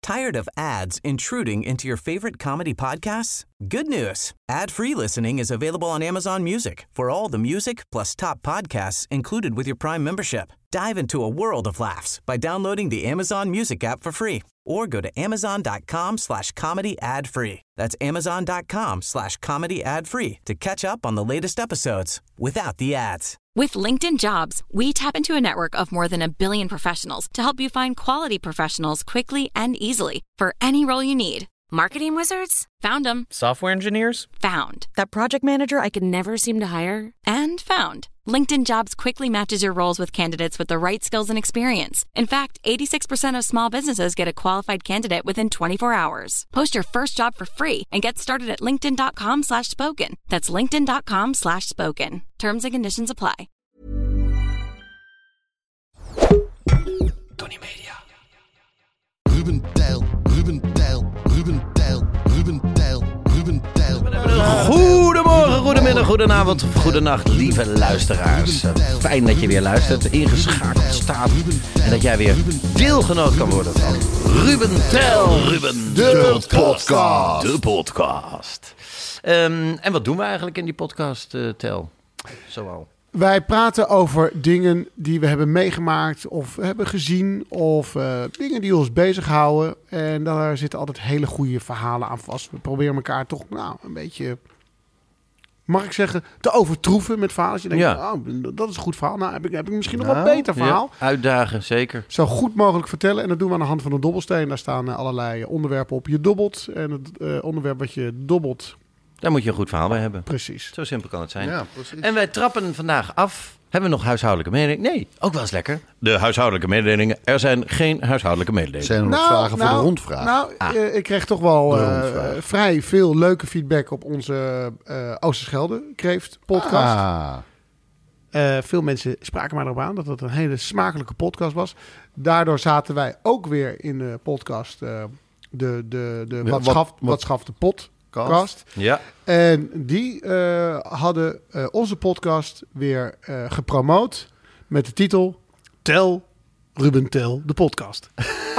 Tired of ads intruding into your favorite comedy podcasts? Good news. Ad-free listening is available on Amazon Music for all the music plus top podcasts included with your Prime membership. Dive into a world of laughs by downloading the Amazon Music app for free or go to amazon.com/comedy ad-free. That's amazon.com/comedy ad-free to catch up on the latest episodes without the ads. With LinkedIn Jobs, we tap into a network of more than 1 billion professionals to help you find quality professionals quickly and easily for any role you need. Marketing wizards? Found them. Software engineers? Found. That project manager I could never seem to hire? And found. LinkedIn Jobs quickly matches your roles with candidates with the right skills and experience. In fact, 86% of small businesses get a qualified candidate within 24 hours. Post your first job for free and get started at linkedin.com/spoken. That's linkedin.com/spoken. Terms and conditions apply. Tony Media. Ruben Tijl. Goedemorgen, goedemiddag, goedenavond, goedenacht, lieve luisteraars. Fijn dat je weer luistert, ingeschakeld staat en dat jij weer deelgenoot kan worden van Ruben Tijl. De podcast. En wat doen we eigenlijk in die podcast, Tijl? Zoal. Wij praten over dingen die we hebben meegemaakt of hebben gezien of dingen die ons bezighouden. En daar zitten altijd hele goede verhalen aan vast. We proberen elkaar toch een beetje, mag ik zeggen, te overtroeven met verhalen. Als je denkt, dat is een goed verhaal. Nou, heb ik misschien nog wel een beter verhaal. Ja, uitdagen, zeker. Zo goed mogelijk vertellen. En dat doen we aan de hand van een dobbelsteen. Daar staan allerlei onderwerpen op. Je dobbelt. En het onderwerp wat je dobbelt, daar moet je een goed verhaal bij hebben. Precies. Zo simpel kan het zijn. Ja, precies. En wij trappen vandaag af. Hebben we nog huishoudelijke mededelingen? Nee, ook wel eens lekker. De huishoudelijke mededelingen. Er zijn geen huishoudelijke mededelingen. Zijn er nog vragen voor de rondvraag? Ik kreeg toch wel vrij veel leuke feedback op onze Oosterschelde Kreeft podcast. Veel mensen spraken mij erop aan dat het een hele smakelijke podcast was. Daardoor zaten wij ook weer in de podcast Wat schaft de podcast. Ja. En die hadden onze podcast weer gepromoot met de titel Ruben Tijl, de podcast.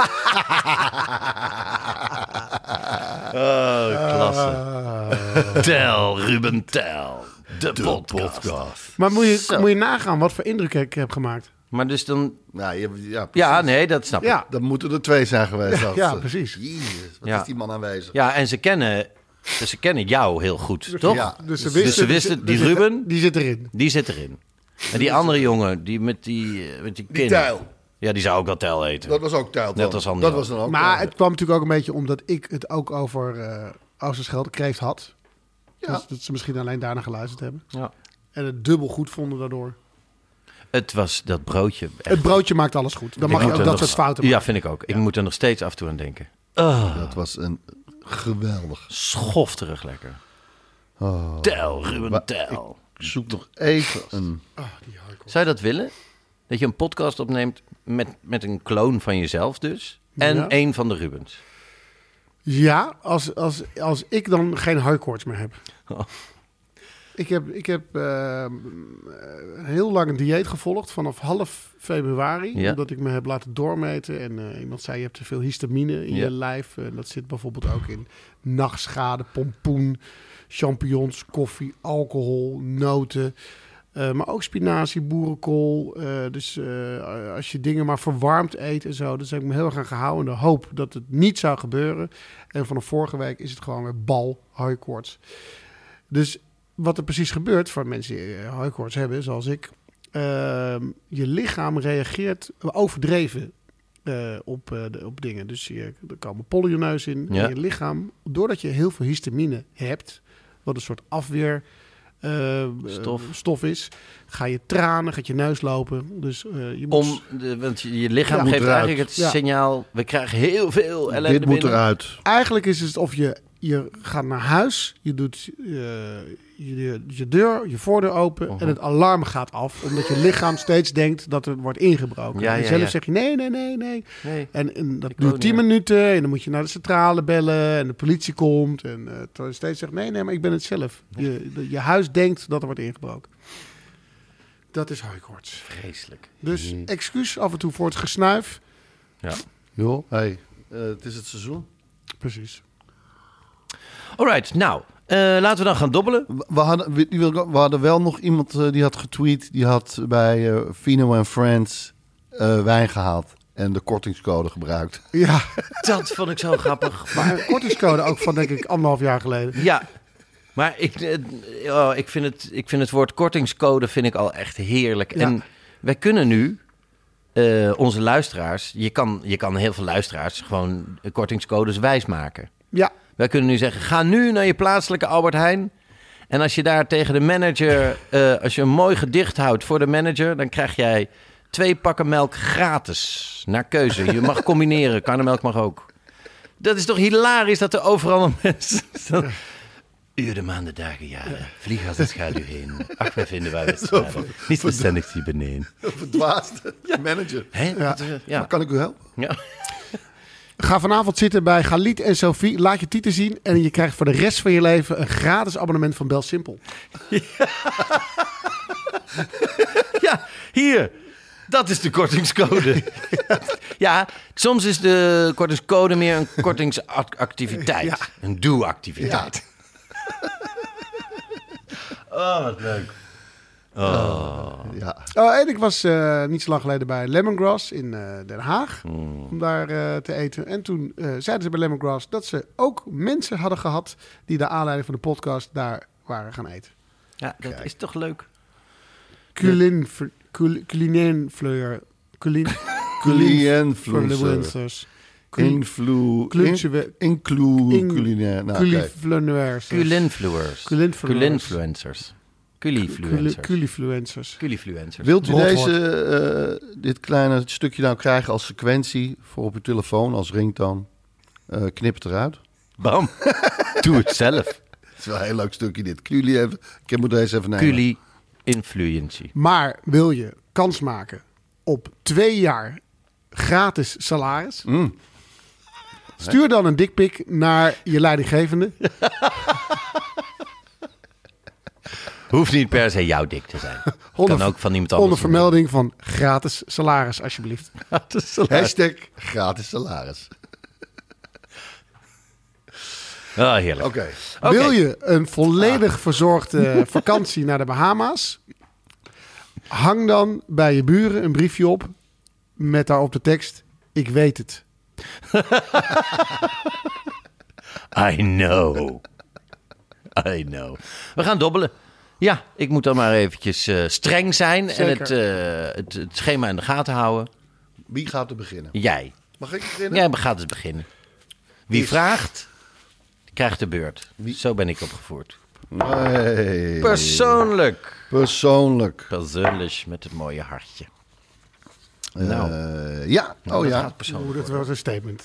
Klasse. Tijl, Ruben Tijl, de podcast. Maar moet je nagaan wat voor indruk ik heb gemaakt. Maar dus dan... Ja, nee, dat snap ik. Ja. Dan moeten er 2 zijn geweest. Ja, precies. Jezus, wat is die man aanwezig? Ja, en ze kennen jou heel goed, toch? Ja. Dus ze wisten die Ruben... Die zit erin. Die zit erin. En die andere jongen, die met die kin. Tijl. Ja, die zou ook wel Tijl eten. Dat was ook Tijl. Net als Andy. Dat was dan ook. Maar het kwam natuurlijk ook een beetje omdat ik het ook over Oosterschelde Kreeft had. Ja. Dus dat ze misschien alleen daarna geluisterd hebben. Ja. En het dubbel goed vonden daardoor. Het was dat broodje. Echt. Het broodje maakt alles goed. Dan mag je ook dat soort fouten maken. Ja, vind ik ook. Ik moet er nog steeds af en toe aan denken. Dat was een geweldig. Schofterig lekker. Tijl, Ruben Tijl. Ik zoek nog even een... Zou je dat willen? Dat je een podcast opneemt met een kloon van jezelf dus. En een van de Rubens. Ja, als ik dan geen hooikoorts meer heb. Oh. Ik heb heel lang een dieet gevolgd vanaf half februari. Ja. Omdat ik me heb laten doormeten. En iemand zei, je hebt te veel histamine in je lijf. En dat zit bijvoorbeeld ook in nachtschade, pompoen, champignons, koffie, alcohol, noten. Maar ook spinazie, boerenkool. Dus als je dingen maar verwarmd eet en zo. Dus heb ik me heel erg aan gehouden. In de hoop dat het niet zou gebeuren. En vanaf vorige week is het gewoon weer hooikoorts. Dus wat er precies gebeurt voor mensen die hooikoorts hebben, zoals ik. Je lichaam reageert overdreven op dingen. Dus er komen pollen je neus in. Ja. En je lichaam, doordat je heel veel histamine hebt, wat een soort afweer stof is, ga je tranen, gaat je neus lopen. Dus je moet... Want je lichaam geeft eigenlijk het signaal, we krijgen heel veel ellende Dit moet binnen. eruit. Eigenlijk is het of je gaat naar huis, je doet je voordeur open en het alarm gaat af. Omdat je lichaam steeds denkt dat er wordt ingebroken. En zelf zeg je nee. En dat duurt 10 minuten en dan moet je naar de centrale bellen en de politie komt. En terwijl je steeds zegt nee, maar ik ben het zelf. Je huis denkt dat er wordt ingebroken. Dat is hooikoorts. Vreselijk. Dus excuus af en toe voor het gesnuif. Ja. Joh, hey. Het is het seizoen. Precies. Alright, nou, laten we dan gaan dobbelen. We hadden wel nog iemand die had getweet. Die had bij Fino & Friends wijn gehaald. En de kortingscode gebruikt. Ja, Dat vond ik zo grappig. maar een kortingscode ook van denk ik 1,5 jaar geleden. Ja, maar ik vind het woord kortingscode vind ik al echt heerlijk. Ja. En wij kunnen nu onze luisteraars... Je kan heel veel luisteraars gewoon kortingscodes wijsmaken. Ja, Wij kunnen nu zeggen, ga nu naar je plaatselijke Albert Heijn. En als je daar tegen de manager... als je een mooi gedicht houdt voor de manager... dan krijg jij 2 pakken melk gratis. Naar keuze. Je mag combineren. Karnemelk mag ook. Dat is toch hilarisch dat er overal mensen... Uren, maanden, dagen, jaren. Vlieg als het schaduw heen. Ach, wij vinden wij wedstrijden. Niet verstandig die beneden. Verdwaasde manager. Hè? Ja. Kan ik u helpen? Ja. ga vanavond zitten bij Galit en Sophie. Laat je titel zien en je krijgt voor de rest van je leven een gratis abonnement van Bel Simpel. Ja, hier. Dat is de kortingscode. Ja, soms is de kortingscode meer een kortingsactiviteit. Ja. Een doe-activiteit. Oh, wat leuk. Ja. Oh, en ik was niet zo lang geleden bij Lemongrass in Den Haag. Om daar te eten. En toen zeiden ze bij Lemongrass dat ze ook mensen hadden gehad die de aanleiding van de podcast daar waren gaan eten. Ja, dat is toch leuk. Culinfluencers. Culinair. Nou, oké. Culifluencers. Wilt u Rotwoord. dit kleine stukje nou krijgen als sequentie voor op uw telefoon, als ringtoon? Knip het eruit. Bam. Doe het zelf. Het is wel een heel leuk stukje dit. Ik moet deze even nemen. Culi-influentie. Maar wil je kans maken op 2 jaar gratis salaris? Stuur dan een dikpik naar je leidinggevende. Hoeft niet per se jouw dik te zijn. Kan ook van iemand anders. Onder vermelding van gratis salaris, alsjeblieft. Hashtag gratis salaris. Oh, heerlijk. Oké. Wil je een volledig verzorgde vakantie naar de Bahama's? Hang dan bij je buren een briefje op met daarop de tekst: ik weet het. I know. We gaan dobbelen. Ja, ik moet dan maar eventjes streng zijn. Zeker. En het schema in de gaten houden. Wie gaat er beginnen? Jij. Mag ik beginnen? Jij gaat eens beginnen. Wie vraagt, krijgt de beurt. Zo ben ik opgevoerd. Nee. Persoonlijk met het mooie hartje. Nou. Ja. Dat ja. gaat persoonlijk. Dat was een statement.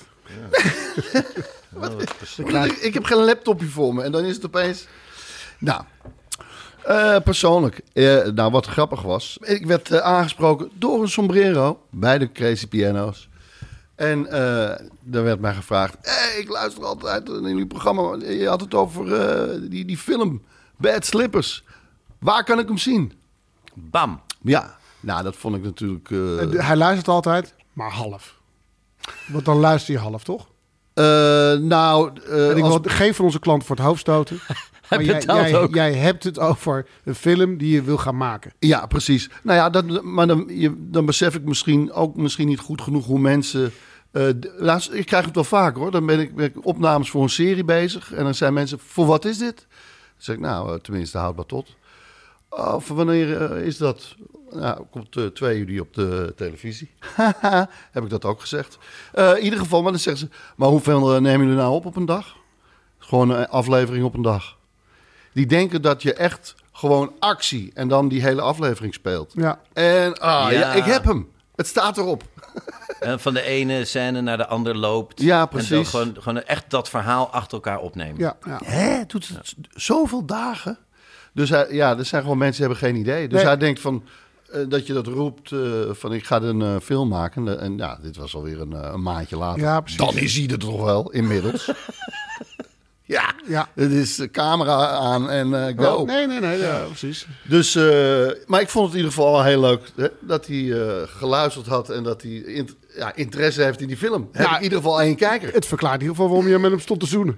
Ik heb geen laptopje voor me en dan is het opeens... Nou, persoonlijk. Nou, wat grappig was. Ik werd aangesproken door een sombrero bij de Crazy Piano's. En er werd mij gevraagd... ik luister altijd in jullie programma. Je had het over die film Bad Slippers. Waar kan ik hem zien? Bam. Ja, nou, dat vond ik natuurlijk... Hij luistert altijd, maar half. Want dan luister je half, toch? En ik wil geen van onze klanten voor het hoofd stoten. Maar jij hebt het over een film die je wil gaan maken. Ja, precies. Nou ja, dan besef ik misschien niet goed genoeg hoe mensen... ik krijg het wel vaak hoor. Dan ben ik opnames voor een serie bezig. En dan zijn mensen, voor wat is dit? Dan zeg ik, nou, tenminste houdbaar tot. Voor wanneer is dat? Nou, komt 2 juli op de televisie. Heb ik dat ook gezegd. In ieder geval, maar dan zeggen ze... Maar hoeveel nemen jullie nou op een dag? Gewoon een aflevering op een dag. Die denken dat je echt gewoon actie... en dan die hele aflevering speelt. Ja. En ja, ik heb hem. Het staat erop. En van de ene scène naar de andere loopt. Ja, precies. En gewoon echt dat verhaal achter elkaar opnemen. Ja. Hè? Doet het zoveel dagen? Dus er zijn gewoon mensen die hebben geen idee. Dus hij denkt van... dat je dat roept van ik ga een film maken. En ja, dit was alweer een maandje later. Ja, precies. Dan is hij er toch wel, inmiddels. Ja. Het is camera aan en go. Oh, nee, ja, precies. Dus, maar ik vond het in ieder geval wel heel leuk hè, dat hij geluisterd had en dat hij interesse heeft in die film. Heb ik in ieder geval 1 kijker. Het verklaart in ieder geval waarom je met hem stond te zoenen.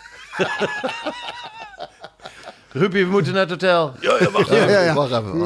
Ruppie, we moeten naar het hotel. Wacht even.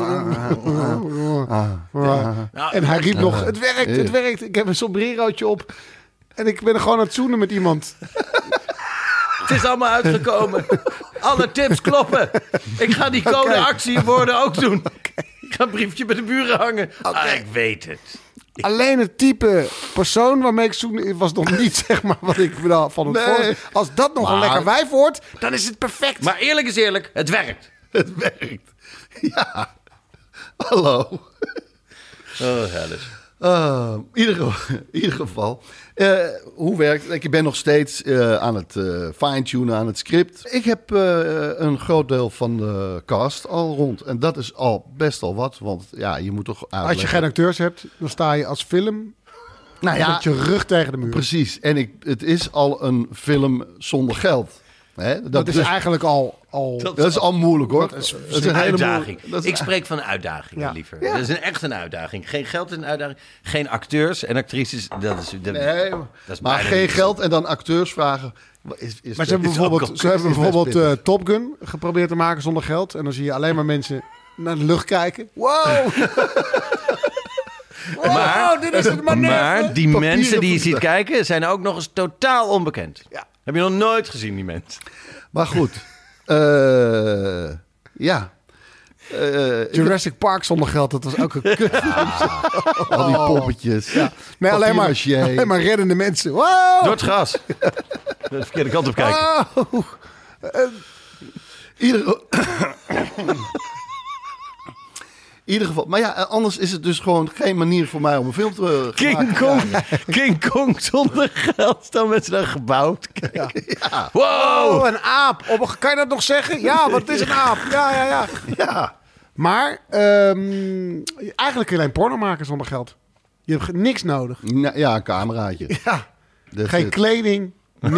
En hij riep nog, het werkt. Ik heb een sombrerootje op. En ik ben er gewoon aan het zoenen met iemand. Het is allemaal uitgekomen. Alle tips kloppen. Ik ga die codeactiewoorden ook doen. Ik ga een briefje bij de buren hangen. Ik weet het. Alleen het type persoon waarmee ik zoen was nog niet zeg maar wat ik van het voor. Als dat nog een lekker wijf wordt, dan is het perfect. Maar eerlijk is eerlijk, het werkt. Het werkt. Ja. Hallo. Oh, Hellis. Ieder geval. Hoe werkt het? Ik ben nog steeds aan het fine-tunen aan het script. Ik heb een groot deel van de cast al rond. En dat is al best al wat. Want ja, je moet toch uitleggen. Als je geen acteurs hebt, dan sta je als film met je rug tegen de muur. Precies. En het is al een film zonder geld. Hè? Dat is eigenlijk al... Dat is al moeilijk hoor. Dat is een uitdaging. Dat is Ik spreek van uitdagingen liever. Ja. Dat is echt een uitdaging. Geen geld is een uitdaging. Geen acteurs en actrices. Dat is maar geen geld en dan acteurs vragen. Maar ze hebben bijvoorbeeld Top Gun geprobeerd te maken zonder geld. En dan zie je alleen maar mensen naar de lucht kijken. Wow! Maar die mensen die je ziet kijken zijn ook nog eens totaal onbekend. Ja. Heb je nog nooit gezien, die mensen? Maar goed. Jurassic Park zonder geld, dat was ook een kut. Al die poppetjes. Ja. Nee, alleen maar reddende mensen. Wow! Door het gras. De verkeerde kant op kijken. Wow! Ieder geval. Maar ja, anders is het dus gewoon geen manier voor mij om een film te maken. King Kong zonder geld. Dan met zijn gebouwd. Ja. Wow! Oh, een aap. Kan je dat nog zeggen? Ja, want het is een aap. Ja. Maar eigenlijk kun je alleen porno maken zonder geld. Je hebt niks nodig. Ja, een cameraatje. Ja. Geen kleding.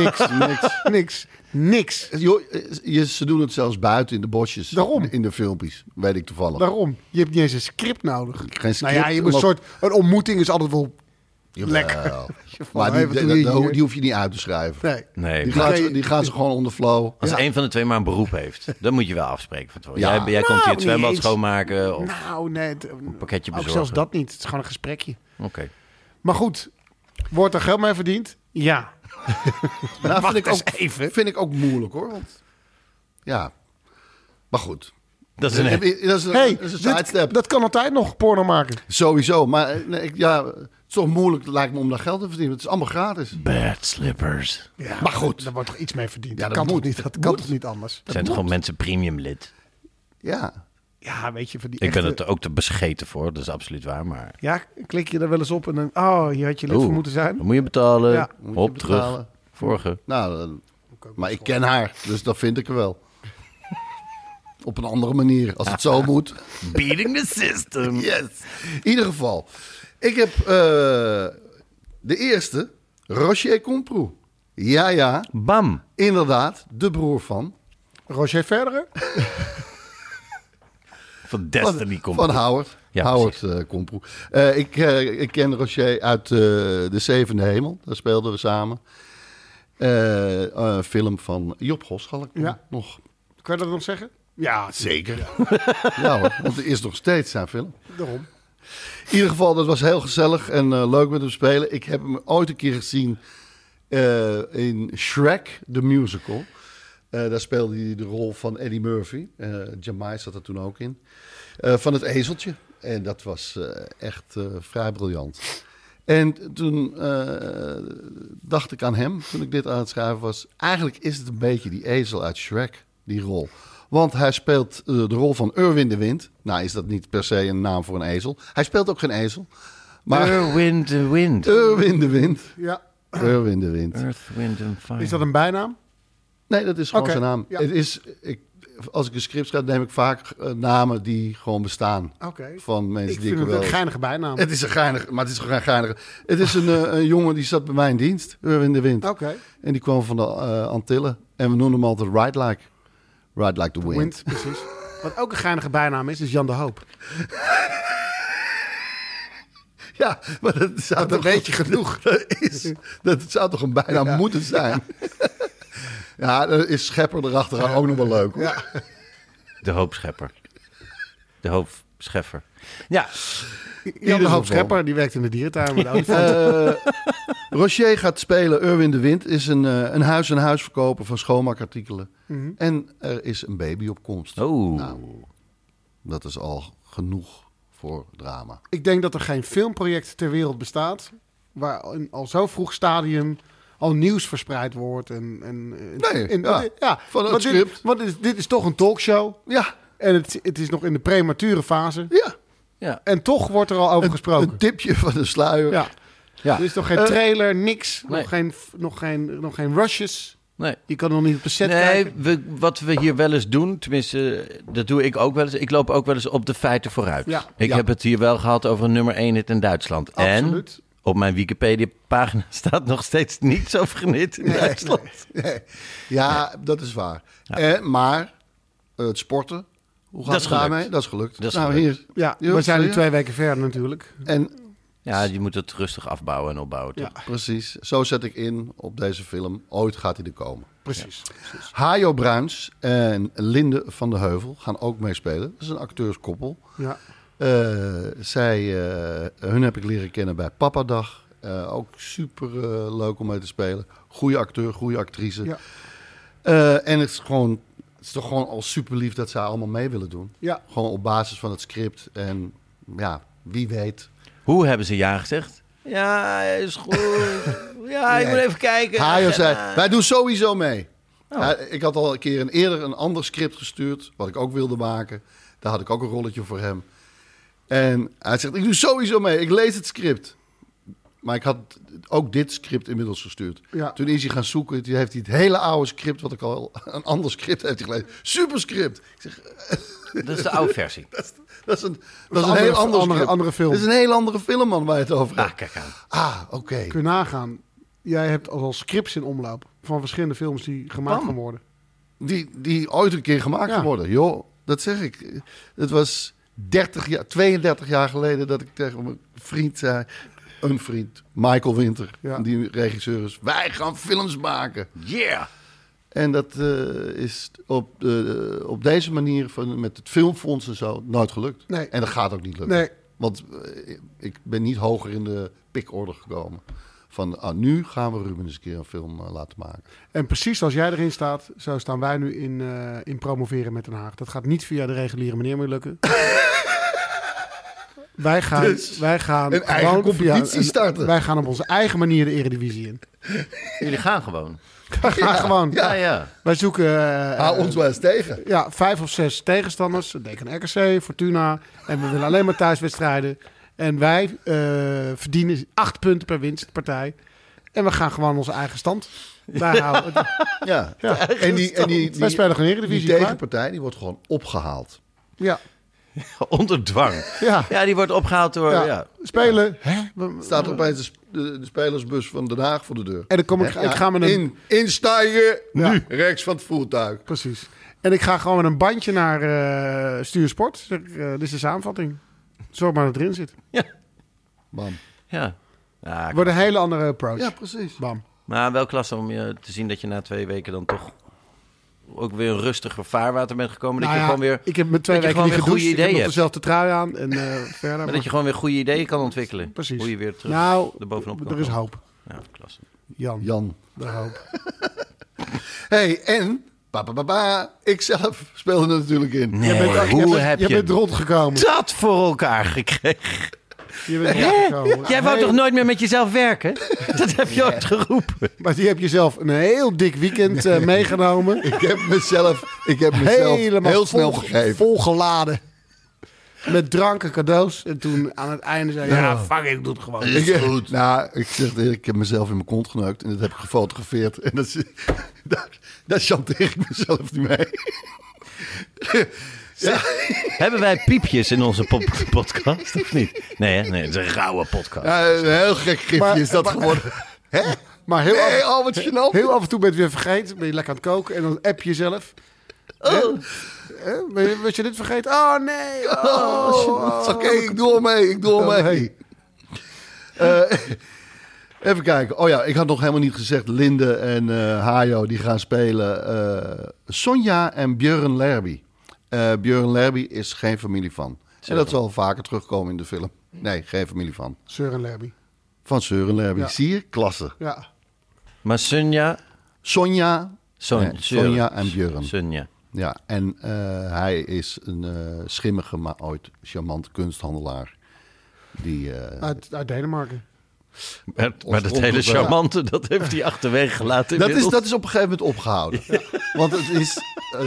Niks. Ze doen het zelfs buiten in de bosjes. Daarom. In de filmpjes, weet ik toevallig. Daarom. Je hebt niet eens een script nodig. Geen script. Nou ja, je moet een ontmoeting is altijd wel lekker. Maar die hoef je niet uit te schrijven. Nee. Die gaan ze gewoon onder flow. Als een van de twee maar een beroep heeft, dan moet je wel afspreken van tevoren. Jij komt hier het zwembad schoonmaken of een pakketje bezorgen. Ook zelfs dat niet. Het is gewoon een gesprekje. Oké. Maar goed, wordt er geld mee verdiend? Ja. Nou, vind ik ook moeilijk hoor. Want, ja, maar goed. Dat is een sidestep. Dat kan altijd nog porno maken. Sowieso, maar het is toch moeilijk lijkt me om daar geld te verdienen. Het is allemaal gratis. Bad slippers. Ja, maar goed. Daar wordt toch iets mee verdiend. Ja, dat kan toch niet anders. Het zijn toch gewoon mensen premium lid? Ja, weet je, voor die ik ben het ook te bescheten voor, dat is absoluut waar. Maar... Ja, klik je er wel eens op en dan... hier had je lid voor moeten zijn. Dan moet je betalen. Ja. Hop, terug. Vorige. Nou, maar ik ken haar, dus dat vind ik er wel. Op een andere manier, als het zo moet. Beating the system. Yes. In ieder geval. Ik heb de eerste, Roger Comprou. Ja. Bam. Inderdaad, de broer van... Roger Federer? Van Destiny Comprou. Van Howard. Ja, Howard Comprou. Ik ken Roger uit De Zevende Hemel. Daar speelden we samen. Een film van Job Goschalk nog. Kan je dat nog zeggen? Ja, zeker. Ja hoor, want het is nog steeds zijn film. Daarom. In ieder geval, dat was heel gezellig en leuk met hem spelen. Ik heb hem ooit een keer gezien in Shrek, the musical. Daar speelde hij de rol van Eddie Murphy. Jamai zat er toen ook in. Van het ezeltje. En dat was echt vrij briljant. En toen dacht ik aan hem, toen ik dit aan het schrijven was. Eigenlijk is het een beetje die ezel uit Shrek, die rol. Want hij speelt de rol van Erwin de Wind. Nou is dat niet per se een naam voor een ezel. Hij speelt ook geen ezel. Maar Erwin de Wind. Erwin de Wind. Ja. Erwin de Wind. Earth, Wind and Fire. Is dat een bijnaam? Nee, dat is gewoon zijn naam. Ja. Het is, als ik een script schrijf, neem ik vaak namen die gewoon bestaan. Oké. Van mensen Ik die vind ik het wel... een geinige bijnaam. Het is een geinig, maar het is geen geinige. Het is een jongen die zat bij mij in dienst, in de Wind. Oké. En die kwam van de Antillen. En we noemen hem altijd Ride Like the Wind. Precies. Wat ook een geinige bijnaam is Jan de Hoop. Ja, maar dat zou Dat toch weet je genoeg. Dat zou toch een bijnaam moeten zijn? Ja, dan is Schepper erachteraan ook nog wel leuk. Hoor. Ja. De hoopschepper. De hoopscheffer. Ja, Jan de Hoop geval. Schepper, die werkt in de dierentuin met olifanten. Rocher gaat spelen Erwin de Wind. Is een huis-en-huis verkoper van schoonmaakartikelen. En er is een baby op komst. oh. Nou, dat is al genoeg voor drama. Ik denk dat er geen filmproject ter wereld bestaat waar in al zo vroeg stadium al nieuws verspreid wordt. Nee, ja, van het want script. Want dit is toch een talkshow. Ja, En het is nog in de premature fase. ja. Ja. En toch wordt er al over gesproken. Een tipje van de sluier. Ja. Ja. Er is nog geen trailer, niks. Nee. Nog geen rushes. Nee. Je kan nog niet op de set Nee, kijken. wat we hier wel eens doen, tenminste, dat doe ik ook wel eens. Ik loop ook wel eens op de feiten vooruit. Ja. Ik heb het hier wel gehad over een nummer 1 hit in Duitsland. Absoluut. En op mijn Wikipedia-pagina staat nog steeds niets over een hit in Duitsland. Nee. Ja, dat is waar. Maar het sporten, hoe gaat Dat is het daarmee? gelukt. Dat is gelukt. Dat is nou, gelukt. hier. Ja, Hier, we zijn nu hier. 2 weken verder natuurlijk. En Ja, je moet het rustig afbouwen en opbouwen. Toch? Ja. precies, zo zet ik in op deze film. Ooit gaat hij er komen. Precies. Hajo Bruins en Linde van de Heuvel gaan ook meespelen. Dat is een acteurskoppel. Ja. Hun heb ik leren kennen bij Papadag. Ook super leuk om mee te spelen. Goeie acteur, goede actrice. Ja. En het is toch gewoon al super lief dat zij allemaal mee willen doen. Ja. Gewoon op basis van het script. En ja, wie weet. Hoe hebben ze ja gezegd? Ja, is goed. Ja, ik moet even kijken. Hajo zei, Ja. wij doen sowieso mee. Oh. Ja, ik had al een keer eerder een ander script gestuurd, wat ik ook wilde maken. Daar had ik ook een rolletje voor hem. En hij zegt, ik doe sowieso mee, ik lees het script. Maar ik had ook dit script inmiddels gestuurd. Ja. Toen is hij gaan zoeken, toen heeft hij het hele oude script, wat ik al, een ander script heeft hij gelezen. Super script. Ik zeg, Dat is de oude versie. dat is een andere- heel ander script. andere film. Dat is een heel andere film, man, waar je het over hebt. Ah, kijk aan. Ah, oké. Kun je nagaan. Jij hebt al scripts in omloop van verschillende films die gemaakt gaan worden. Die ooit een keer gemaakt Ja. geworden. Joh, dat zeg ik. Het was 32 jaar geleden dat ik tegen mijn vriend zei... Een vriend, Michael Winter, Ja. die regisseur is. Wij gaan films maken. Yeah! En dat is op deze manier met het filmfonds en zo nooit gelukt. Nee. En dat gaat ook niet lukken. Nee. Want ik ben niet hoger in de pikorde gekomen. Van nu gaan we Ruben eens een keer een film laten maken. En precies zoals jij erin staat, zo staan wij nu in promoveren met Den Haag. Dat gaat niet via de reguliere manier meer lukken. Wij gaan een eigen gewoon competitie starten. Wij gaan op onze eigen manier de Eredivisie in. Jullie gaan gewoon. Wij gaan gewoon. Ja. Wij zoeken Hou ons wel eens tegen. 5 of 6 tegenstanders. Deken RKC, Fortuna. En we willen alleen maar thuiswedstrijden. En wij verdienen 8 punten per winstpartij. En we gaan gewoon onze eigen stand bijhouden. Ja. Ja. En die Wij spelen gewoon die Eredivisie. klaar. tegenpartij die wordt gewoon opgehaald. Ja. Onder dwang. Ja. Ja, die wordt opgehaald door... Ja. Ja. Spelen. Staat er opeens de spelersbus van Den Haag voor de deur. En dan kom ik ga met een... Instijgen, Ja. nu, rechts van het voertuig. Precies. En ik ga gewoon met een bandje naar Stuursport. Zeg, dit is de samenvatting. Zorg maar dat het erin zit. Bam. Ja. Ja, Het wordt een hele andere approach. Ja, precies. Bam. maar wel klasse om je te zien dat je na 2 weken dan toch ook weer een rustiger vaarwater bent gekomen. Dat Nou je ja, gewoon weer, ik heb met 2 dat je weken niet gewoon weer gedoucht. goede Ik heb nog ideeën dezelfde trui aan. En verder. maar dat je gewoon weer goede ideeën kan ontwikkelen. Precies. Hoe je weer terug erbovenop kan er is komen. hoop. Ja, klasse. Jan. De hoop. Hey, en... Ik zelf speelde er natuurlijk in. Nee, hoe heb je je bent rondgekomen. dat voor elkaar gekregen? Je bent rondgekomen. Jij wou Hey, toch nooit meer met jezelf werken? Dat heb je ooit geroepen. Maar die heb je zelf een heel dik weekend meegenomen. Ik heb mezelf Helemaal heel snel gegeven. volgeladen. Met drank en cadeaus. En toen aan het einde zei ja, fuck it, ik doe het gewoon. Ik zeg het eerlijk, ik heb mezelf in mijn kont geneukt. En dat heb ik gefotografeerd. En daar chanteer ik mezelf niet mee. Hebben wij piepjes in onze podcast of niet? Nee, hè? Nee, het is een rauwe podcast. Ja, een heel gek gifje is dat geworden. Hè? Maar Wat gênant. heel af en toe ben je het weer vergeten. Ben je lekker aan het koken en dan app je jezelf. Was je dit vergeten? Oh, nee. Oké, ik doe al mee. Even kijken. Oh ja, ik had nog helemaal niet gezegd. Linde en Hajo die gaan spelen. Sonja en Björn Lerby. Björn Lerby is geen familie van. En dat zal vaker terugkomen in de film. Nee, geen familie van. Søren Lerby. Van Søren Lerby. Ja. Zie je? Klasse. Ja. Maar Sonja en Björn. Sonja. Ja, en hij is een schimmige, maar ooit charmante kunsthandelaar. Die, Uit Denemarken. Maar dat hele charmante, dat heeft hij achterwege gelaten. dat is op een gegeven moment opgehouden. Ja. Want het is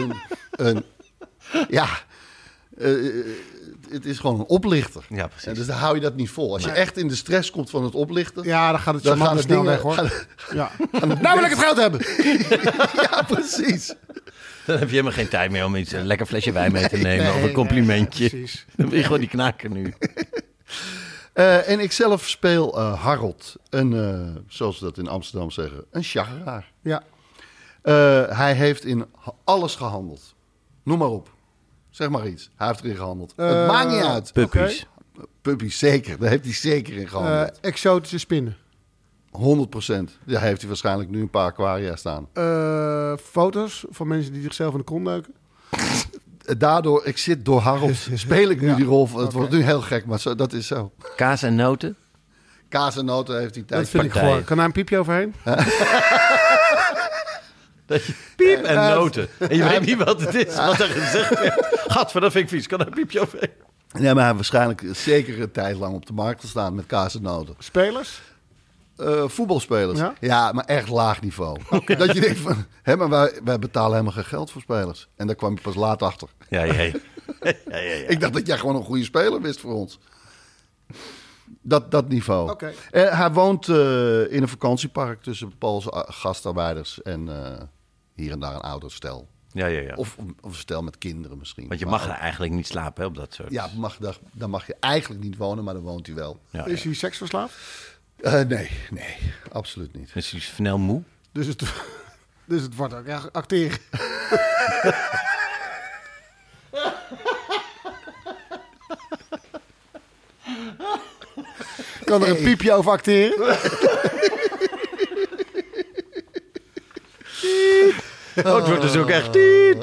het is gewoon een oplichter. Ja, precies. En dus dan hou je dat niet vol. Als je echt in de stress komt van het oplichten... Ja, dan gaat het charmante snel weg, hoor. Nou wil ik het geld hebben! Ja, precies. Dan heb je helemaal geen tijd meer om iets, een lekker flesje wijn mee te nemen of een complimentje. Precies. Dan wil je gewoon die knaken nu. En ik zelf speel Harold. Zoals ze dat in Amsterdam zeggen, een chageraar. Ja. Hij heeft in alles gehandeld. Noem maar op. Zeg maar iets. Hij heeft erin gehandeld. Het maakt niet uit. Puppies. Okay. Puppies, zeker. Daar heeft hij zeker in gehandeld. Exotische spinnen. 100%. Daar heeft hij waarschijnlijk nu een paar aquaria staan. Foto's van mensen die zichzelf in de kont neuken. Daardoor, ik zit door Harold, speel ik nu die rol. Het wordt nu heel gek, maar dat is zo. Kaas en noten? Kaas en noten heeft hij tijd. Dat vind ik gewoon. Kan daar een piepje overheen? Piep en noten. En je weet niet wat het is, wat er gezegd werd. Gadver, dat vind ik vies. Kan daar een piepje overheen? Nee, maar hij heeft waarschijnlijk zeker een tijd lang op de markt gestaan met kaas en noten. Spelers? Voetbalspelers. Ja, maar echt laag niveau. Okay. Dat je denkt van, maar wij betalen helemaal geen geld voor spelers. En daar kwam je pas laat achter. Ja. Ik dacht dat jij gewoon een goede speler wist voor ons. Dat niveau. Okay. Hij woont in een vakantiepark tussen Poolse gastarbeiders en hier en daar een ouderstel. Ja. Of een stel met kinderen misschien. Want je mag er eigenlijk niet slapen, hè, op dat soort. Ja, daar mag je eigenlijk niet wonen, maar dan woont hij wel. Ja, is hij seksverslaafd? Nee, absoluut niet. Is hij snel moe? Dus het wordt ook acteren. Kan er een piepje over acteren? Het wordt dus ook echt...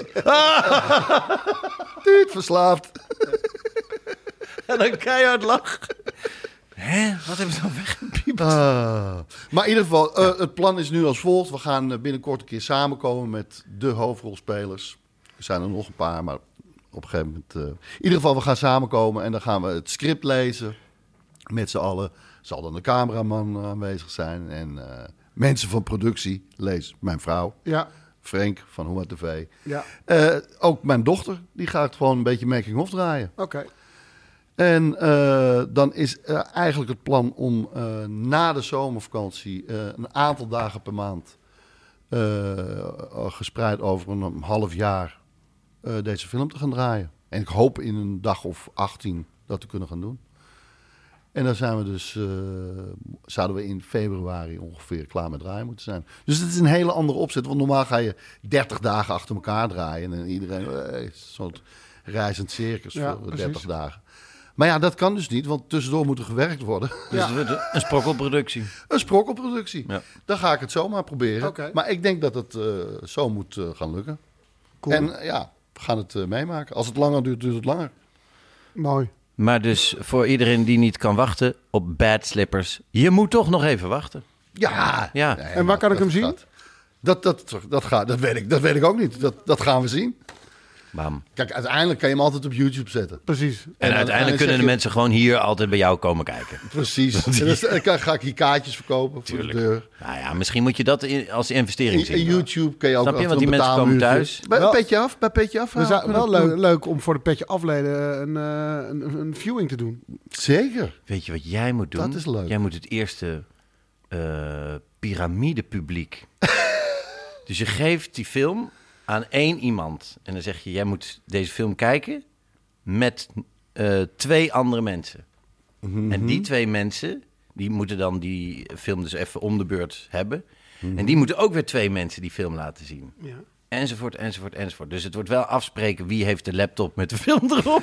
Tiet, verslaafd. En dan keihard lachen. Hè? Wat hebben ze nou weggepiept? Maar in ieder geval, het plan is nu als volgt. We gaan binnenkort een keer samenkomen met de hoofdrolspelers. Er zijn er nog een paar, maar op een gegeven moment... in ieder geval, we gaan samenkomen en dan gaan we het script lezen. Met z'n allen. Zal dan de cameraman aanwezig zijn. En mensen van productie. Lees mijn vrouw. Ja. Frank van Hoema TV. Ja. Ook mijn dochter. Die gaat gewoon een beetje making-of draaien. Oké. En dan is eigenlijk het plan om na de zomervakantie een aantal dagen per maand gespreid over een half jaar deze film te gaan draaien. En ik hoop in een dag of 18 dat te kunnen gaan doen. En dan zijn we dus, zouden we in februari ongeveer klaar met draaien moeten zijn. Dus het is een hele andere opzet. Want normaal ga je 30 dagen achter elkaar draaien. En iedereen, een soort reizend circus voor 30 dagen. Maar ja, dat kan dus niet, want tussendoor moet er gewerkt worden. Dus een sprokkelproductie. Een sprokkelproductie. Ja. Dan ga ik het zomaar proberen. Okay. Maar ik denk dat het zo moet gaan lukken. Cool. En ja, we gaan het meemaken. Als het langer duurt, duurt het langer. Mooi. Maar dus voor iedereen die niet kan wachten op Bad Slippers, je moet toch nog even wachten. Ja. Ja. Nee, en waar kan ik hem zien? Dat weet ik ook niet. Dat gaan we zien. Bam. Kijk, uiteindelijk kan je hem altijd op YouTube zetten. Precies. En uiteindelijk kunnen de mensen gewoon hier altijd bij jou komen kijken. Precies. En dan ga ik hier kaartjes verkopen voor de deur. Nou ja, misschien moet je dat als investering zien. In YouTube kun je ook... Snap je, want die mensen komen thuis. Bij Petje Af. We zijn wel leuk om voor de Petje Afleden een viewing te doen. Zeker. Weet je wat jij moet doen? Dat is leuk. Jij moet het eerste piramidepubliek. Dus je geeft die film aan 1 iemand. En dan zeg je, jij moet deze film kijken met 2 andere mensen. Mm-hmm. En die 2 mensen, die moeten dan die film dus even om de beurt hebben. Mm-hmm. En die moeten ook weer 2 mensen die film laten zien. Ja. Enzovoort, enzovoort, enzovoort. Dus het wordt wel afspreken wie heeft de laptop met de film erop.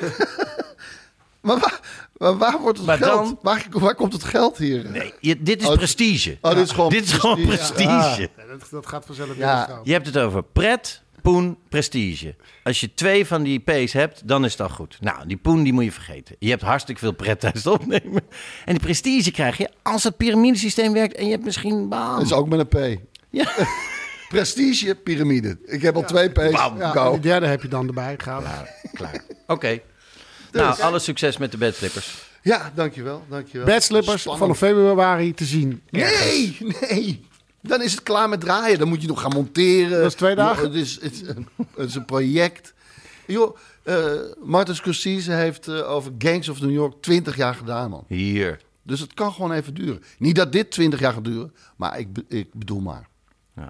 Maar waar wordt het geld? Waar komt het geld hier? Nee, dit is prestige. Dit is gewoon dit is gewoon prestige. Ja, dat gaat vanzelf weer. Je hebt het over pret, poen, prestige. Als je 2 van die P's hebt, dan is het al goed. Nou, die poen die moet je vergeten. Je hebt hartstikke veel pret tijdens het opnemen. En die prestige krijg je als het piramidesysteem werkt en je hebt misschien baan. Dat is ook met een P. Ja. Prestige, piramide. Ik heb al 2 P's. Ja, de derde heb je dan erbij. Klaar. Oké. Nou, alle succes met de bedslippers. Ja, dankjewel. Bedslippers vanaf februari te zien. Nee. Dan is het klaar met draaien. Dan moet je nog gaan monteren. Dat is 2 dagen. Het is een project. Joh, Martin Scorsese heeft over Gangs of New York 20 jaar gedaan, man. Hier. Dus het kan gewoon even duren. Niet dat dit 20 jaar gaat duren, maar ik bedoel maar. Ja.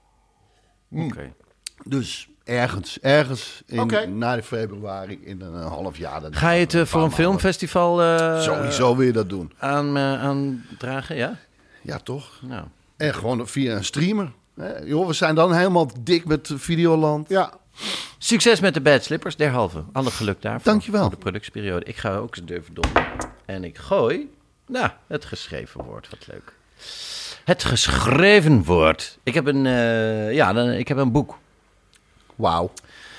Oké. Dus ergens na de februari in een half jaar. Ga je het voor een filmfestival sowieso wil je dat doen. Aandragen, ja? Ja, toch? Nou. En gewoon via een streamer. Joh, we zijn dan helemaal dik met Videoland. Ja. Succes met de bedslippers, derhalve. Alle geluk daarvoor. Dankjewel. Voor de productieperiode. Ik ga ook eens durven doen. En ik gooi, het geschreven woord. Wat leuk. Het geschreven woord. Ik heb een boek. Wauw.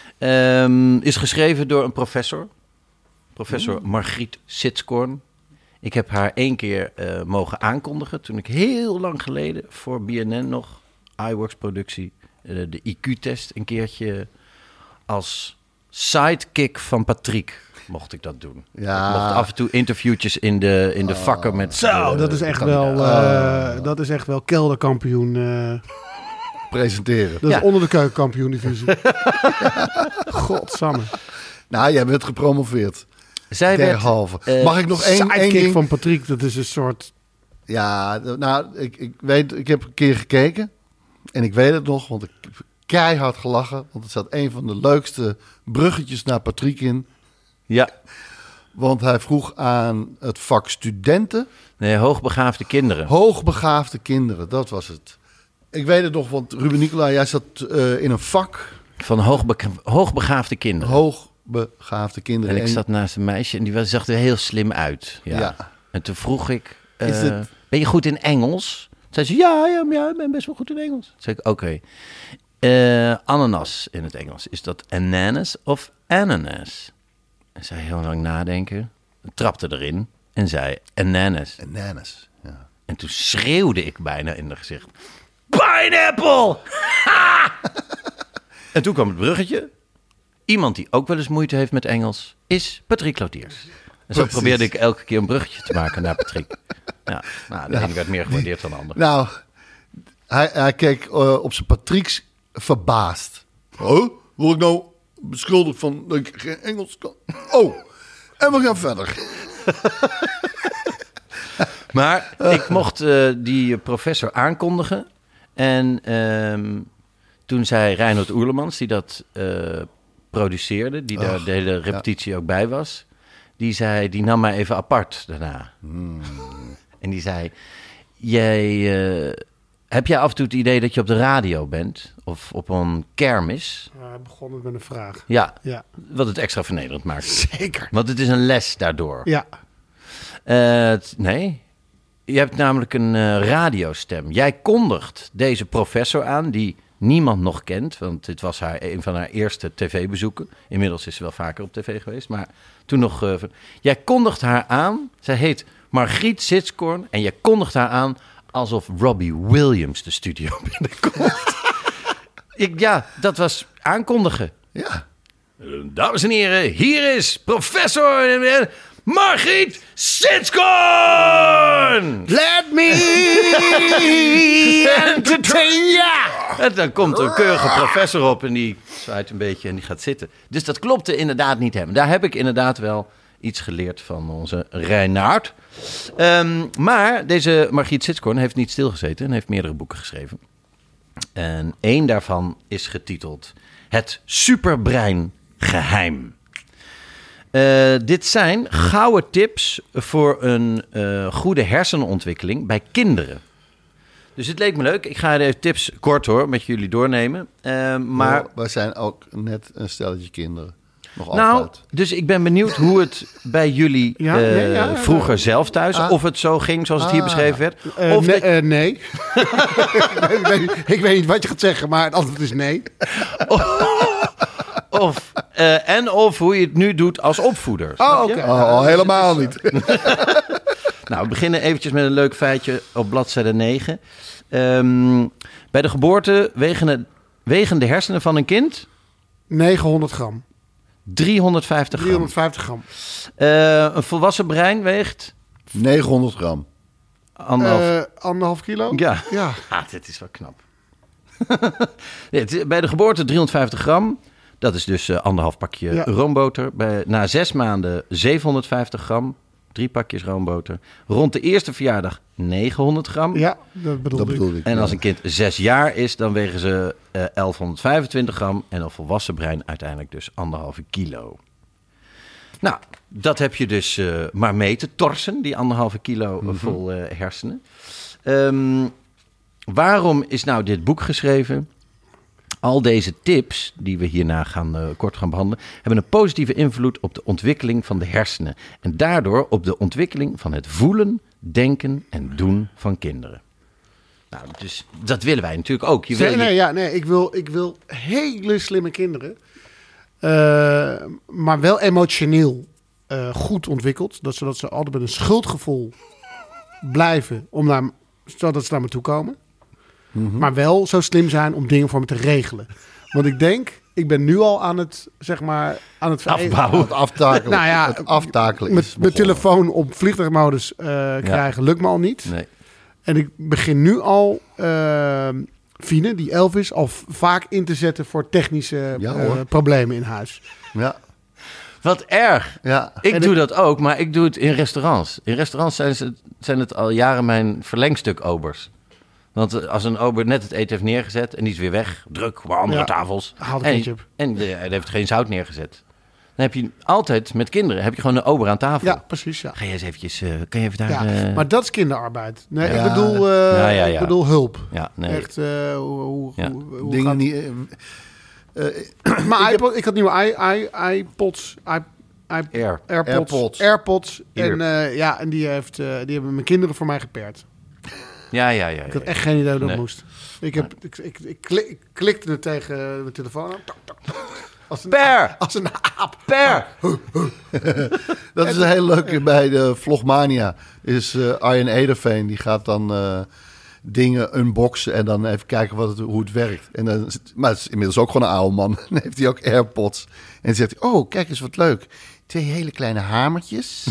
Is geschreven door een professor. Professor Margriet Sitskoorn. Ik heb haar 1 keer mogen aankondigen. Toen ik heel lang geleden voor BNN nog, iWorks productie, de IQ-test een keertje als sidekick van Patrick mocht ik dat doen. Ja. Ik mocht af en toe interviewtjes in de vakken met... Zo, dat is echt wel kelderkampioen... presenteren. Dat is onder de keukenkampioen-divisie. Godsamme. Nou, jij bent gepromoveerd. Zij derhalve. Mag ik nog één ding? Van Patrick, dat is een soort... Ja, nou, ik heb een keer gekeken. En ik weet het nog, want ik heb keihard gelachen. Want er zat een van de leukste bruggetjes naar Patrick in. Ja. Want hij vroeg aan het vak studenten. Nee, hoogbegaafde kinderen. Hoogbegaafde kinderen, dat was het. Ik weet het nog, want Ruben Nicolai, jij zat in een vak... Van hoogbegaafde kinderen. Hoogbegaafde kinderen. En ik zat naast een meisje en die zag er heel slim uit. Ja. En toen vroeg ik, ben je goed in Engels? Toen zei ze, ja, ik ben best wel goed in Engels. Toen zei ik, oké. Ananas in het Engels. Is dat ananas of ananas? En zij heel lang nadenken. Trapte erin en zei ananas. Ananas, ja. En toen schreeuwde ik bijna in haar gezicht. Pineapple! En toen kwam het bruggetje. Iemand die ook wel eens moeite heeft met Engels is Patrick Lodiers. En zo probeerde ik elke keer een bruggetje te maken naar Patrick. Ja, de ene werd meer gewaardeerd dan de ander. Nou, hij keek op zijn Patrick's verbaasd. Oh, word ik nou beschuldigd van dat ik geen Engels kan? Oh, en we gaan verder. Maar ik mocht die professor aankondigen. En toen zei Reinhold Oerlemans, die dat produceerde, die daar de hele repetitie ook bij was, die nam mij even apart daarna. En die zei, heb jij af en toe het idee dat je op de radio bent? Of op een kermis? Hij begon met een vraag. Ja, wat het extra vernederend maakt. Zeker. Want het is een les daardoor. Ja. Nee, je hebt namelijk een radiostem. Jij kondigt deze professor aan die niemand nog kent. Want dit was een van haar eerste tv-bezoeken. Inmiddels is ze wel vaker op tv geweest. Maar toen nog... jij kondigt haar aan. Zij heet Margriet Sitskoorn. En jij kondigt haar aan alsof Robbie Williams de studio binnenkomt. Dat was aankondigen. Ja. Dames en heren, hier is professor Margriet Sitskoorn! Let me entertain ya! En dan komt een keurige professor op en die zwaait een beetje en die gaat zitten. Dus dat klopte inderdaad niet hem. Daar heb ik inderdaad wel iets geleerd van onze Reinaard. Maar deze Margriet Sitskoorn heeft niet stilgezeten en heeft meerdere boeken geschreven. En 1 daarvan is getiteld Het Superbrein Geheim. Dit zijn gouden tips voor een goede hersenontwikkeling bij kinderen. Dus het leek me leuk. Ik ga de tips kort hoor, met jullie doornemen. Maar wij zijn ook net een stelletje kinderen. Nog nou, altijd. dus ik ben benieuwd hoe het bij jullie vroeger zelf thuis... of het zo ging zoals het hier beschreven werd. Nee. Ik weet niet wat je gaat zeggen, maar het antwoord is nee. Of hoe je het nu doet als opvoeder. Oh, oké. Helemaal niet. Nou, we beginnen eventjes met een leuk feitje op bladzijde 9. Bij de geboorte wegen de hersenen van een kind... 900 gram. 350 gram. 350 gram. Een volwassen brein weegt... 900 gram. 1,5 kilo? Ja. Dit is wel knap. Bij de geboorte 350 gram. Dat is dus 1,5 pakje roomboter. Na 6 maanden 750 gram. 3 pakjes roomboter. Rond de eerste verjaardag 900 gram. Ja, dat bedoelde ik. En als een kind 6 jaar is, dan wegen ze 1125 gram. En een volwassen brein uiteindelijk dus 1,5 kilo. Nou, dat heb je dus maar mee te torsen, die 1,5 kilo vol hersenen. Waarom is nou dit boek geschreven? Al deze tips, die we hierna kort gaan behandelen... hebben een positieve invloed op de ontwikkeling van de hersenen. En daardoor op de ontwikkeling van het voelen, denken en doen van kinderen. Nou, dus dat willen wij natuurlijk ook. Ik wil hele slimme kinderen. Maar wel emotioneel goed ontwikkeld. Zodat ze altijd met een schuldgevoel blijven... zodat ze naar me toe komen. Mm-hmm. Maar wel zo slim zijn om dingen voor me te regelen. Want ik denk, ik ben nu al aan het, afbouwen. Het aftakelen. Nou ja, het aftakelen met mijn telefoon op vliegtuigmodus krijgen lukt me al niet. Nee. En ik begin nu al Fine, die 11 is, al vaak in te zetten voor technische problemen in huis. Ja. Wat erg. Ja. Ik doe dat ook, maar ik doe het in restaurants. In restaurants zijn het al jaren mijn verlengstuk obers. Want als een ober net het eten heeft neergezet en die is weer weg, druk op andere tafels. Haal de ketchup. En hij heeft geen zout neergezet. Dan heb je altijd met kinderen gewoon een ober aan tafel. Ja, precies. Ja. Ga je eens eventjes, kan je even daar... Ja, maar dat is kinderarbeid. Nee, Ja. Ik bedoel hulp. Ja, nee. Echt, hoe Dingen gaat... niet... Maar ik had nieuwe iPods. AirPods. En die hebben mijn kinderen voor mij geperd. Ja. Ik had echt geen idee hoe dat moest. Ik klikte het tegen mijn telefoon aan. Als een aap. Per! Dat is een heel leuke bij de Vlogmania. Is Arjen Ederveen, die gaat dan dingen unboxen en dan even kijken hoe het werkt. En dan, maar het is inmiddels ook gewoon een oude man. Dan heeft hij ook AirPods. En dan zegt hij, oh, kijk eens wat leuk. 2 hele kleine hamertjes.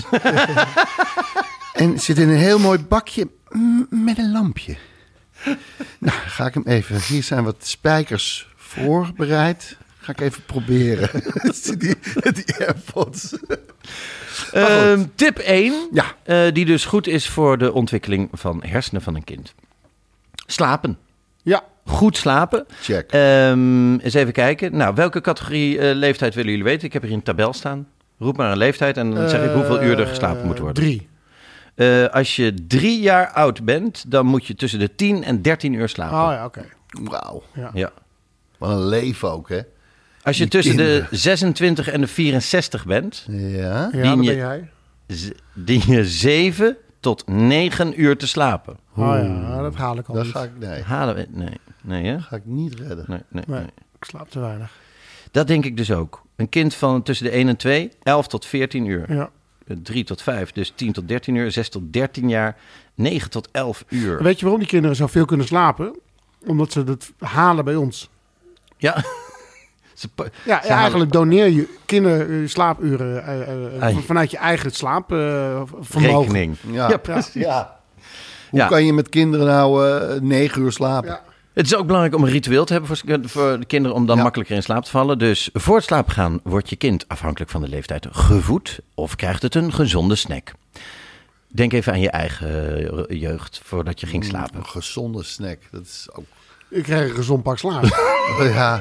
En zit in een heel mooi bakje met een lampje. Nou, ga ik hem even... Hier zijn wat spijkers voorbereid. Ga ik even proberen. die AirPods. Tip 1, Ja. die dus goed is voor de ontwikkeling van hersenen van een kind. Slapen. Ja. Goed slapen. Check. Eens even kijken. Nou, welke categorie leeftijd willen jullie weten? Ik heb hier een tabel staan. Roep maar een leeftijd en dan zeg ik hoeveel uur er geslapen moet worden. 3. Als je 3 jaar oud bent, dan moet je tussen de 10 en 13 uur slapen. Oh ja, oké. Wauw. Ja. Wat een leven ook, hè? Als je Die tussen kinderen. de 26 en de 64 bent, Ja. Ja, Dien dat je- ben jij. dien je 7 tot 9 uur te slapen. Oh ja, dat haal ik al Dat niet. ga ik... Nee. Halen we... Nee, hè? Ga ik niet redden. Nee. Nee, ik slaap te weinig. Dat denk ik dus ook. Een kind van tussen de 1 en 2, 11 tot 14 uur. Ja. 3 tot 5, dus 10 tot 13 uur. 6 tot 13 jaar, 9 tot 11 uur. Weet je waarom die kinderen zoveel kunnen slapen? Omdat ze dat halen bij ons. Ja. Ja, Ze eigenlijk doneer je kinderslaapuren vanuit je eigen slaapvermogen. rekening. Ja, precies. Ja. Hoe Ja. kan je met kinderen nou 9 uur slapen? Ja. Het is ook belangrijk om een ritueel te hebben voor de kinderen om dan Ja. makkelijker in slaap te vallen. Dus voor het slapen gaan wordt je kind, afhankelijk van de leeftijd, gevoed of krijgt het een gezonde snack. Denk even aan je eigen jeugd voordat je ging slapen. Een gezonde snack. Dat is ook... Ik krijg een gezond pak slaag. Ja.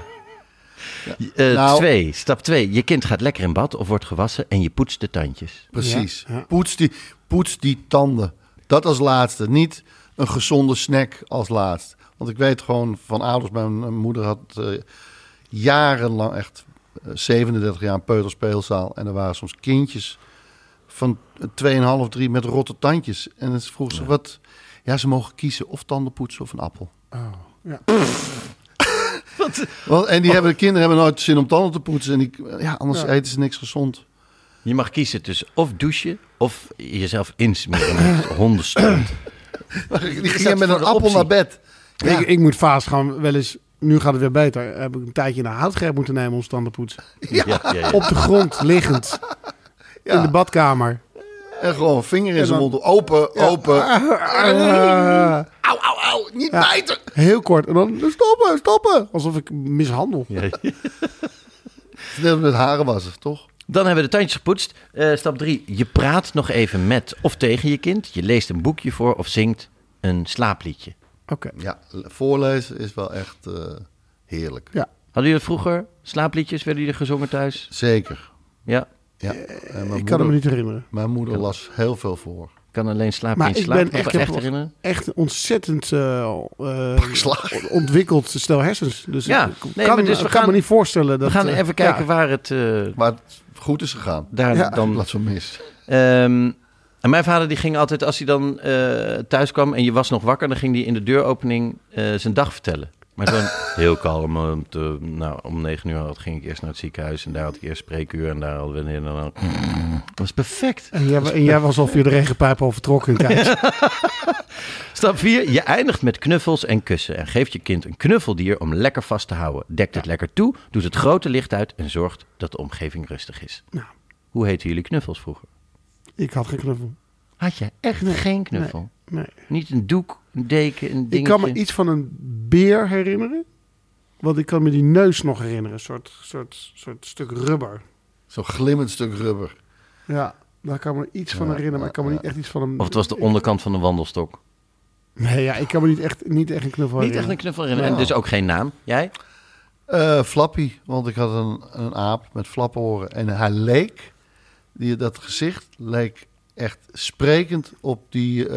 Stap 2. Je kind gaat lekker in bad of wordt gewassen en je poetst de tandjes. Precies. Ja. Poets die tanden. Dat als laatste. Niet een gezonde snack als laatste. Want ik weet gewoon van ouders. Mijn moeder had jarenlang, echt 37 jaar, een peuterspeelzaal. En er waren soms kindjes van 2,5, 3 met rotte tandjes. En dan vroeg ze wat... Ja, ze mogen kiezen of tandenpoetsen of een appel. Oh, ja. En de kinderen hebben nooit zin om tanden te poetsen. En anders eten ze niks gezond. Je mag kiezen tussen of douchen of jezelf insmeren met hondenstront. Die gingen met een appel naar bed. Ja. Ik moet vaast gaan wel eens... Nu gaat het weer beter. Heb ik een tijdje naar houtgreep moeten nemen om tanden te poetsen. Ja. Op de grond, liggend. Ja. In de badkamer. En gewoon vinger in zijn mond. Open. Au. Niet bijten. Heel kort. En dan stoppen. Alsof ik mishandel. Ja. Het is net met haren wassen, toch? Dan hebben we de tandjes gepoetst. Stap 3. Je praat nog even met of tegen je kind. Je leest een boekje voor of zingt een slaapliedje. Oké. Ja, voorlezen is wel echt heerlijk. Ja. Hadden jullie dat vroeger? Slaapliedjes, werden jullie gezongen thuis? Zeker. Ja. Ja. Ik kan me niet herinneren. Mijn moeder las heel veel voor. Ik kan alleen slapen Maar in ik slaap. ben Nog echt, echt herinneren? echt ontzettend Slaag. ontwikkeld stel hersens. Dus Ja. ik Nee, kan, maar dus we kan gaan- me niet voorstellen dat... We gaan even kijken waar het Maar het goed is gegaan. daar Ja. dan... Laat zo mis. En mijn vader die ging altijd, als hij dan thuis kwam en je was nog wakker, dan ging hij in de deuropening zijn dag vertellen. Maar dan heel kalm. Om 9 uur ging ik eerst naar het ziekenhuis en daar had ik eerst spreekuur en daar hadden we een... Dat was perfect. En jij was alsof je de regenpijp al vertrokken in thuis. Stap 4. Je eindigt met knuffels en kussen en geeft je kind een knuffeldier om lekker vast te houden. Dekt het lekker toe, doet het grote licht uit en zorgt dat de omgeving rustig is. Nou. Hoe heten jullie knuffels vroeger? Ik had geen knuffel. Had je echt geen knuffel? Nee. Niet een doek, een deken, een dingetje? Ik kan me iets van een beer herinneren. Want ik kan me die neus nog herinneren. Een soort stuk rubber. Zo'n glimmend stuk rubber. Ja, daar kan me iets van herinneren. Maar ik kan me niet echt iets van een... Of het was de onderkant van een wandelstok? Nee, ja, ik kan me niet echt een knuffel herinneren. Niet echt een knuffel herinneren. En dus ook geen naam. Jij? Flappy, want ik had een aap met flaporen. En hij leek, dat gezicht leek echt sprekend op die...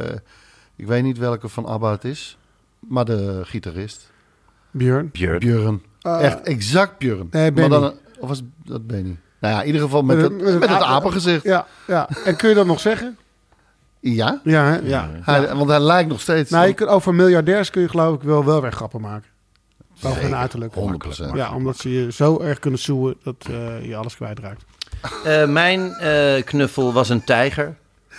ik weet niet welke van ABBA het is, maar de gitarist. Björn. Björn. Echt exact Björn. Nee, Benny. Maar dan, of was dat Benny? Nou ja, in ieder geval met het apengezicht. Ja. En kun je dat nog zeggen? Ja? Ja, hè? Ja. Want hij lijkt nog steeds... Nou, over miljardairs kun je geloof ik wel weer grappen maken. Over hun uiterlijk. 100%. Ja, omdat ze je zo erg kunnen zoeën dat je alles kwijtraakt. Mijn knuffel was een tijger.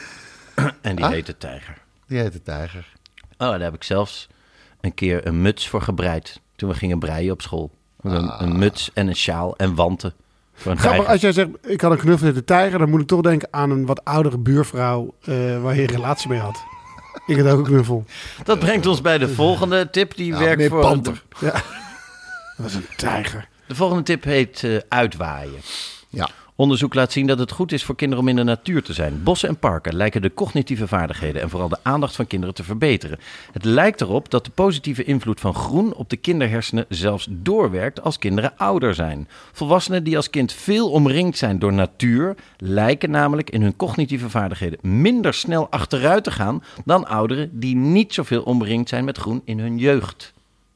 En die heette Tijger. Die heette Tijger. Oh, daar heb ik zelfs een keer een muts voor gebreid. Toen we gingen breien op school. Een muts en een sjaal en wanten. Voor een Grappig, tijger. als jij zegt, ik had een knuffel in de tijger, dan moet ik toch denken aan een wat oudere buurvrouw waar je een relatie mee had. Ik had ook een knuffel. Dat brengt ons bij de volgende tip. Die werkt meer voor... panter. Ja. Dat was een tijger. De volgende tip heet uitwaaien. Ja. Onderzoek laat zien dat het goed is voor kinderen om in de natuur te zijn. Bossen en parken lijken de cognitieve vaardigheden en vooral de aandacht van kinderen te verbeteren. Het lijkt erop dat de positieve invloed van groen op de kinderhersenen zelfs doorwerkt als kinderen ouder zijn. Volwassenen die als kind veel omringd zijn door natuur lijken namelijk in hun cognitieve vaardigheden minder snel achteruit te gaan dan ouderen die niet zoveel omringd zijn met groen in hun jeugd.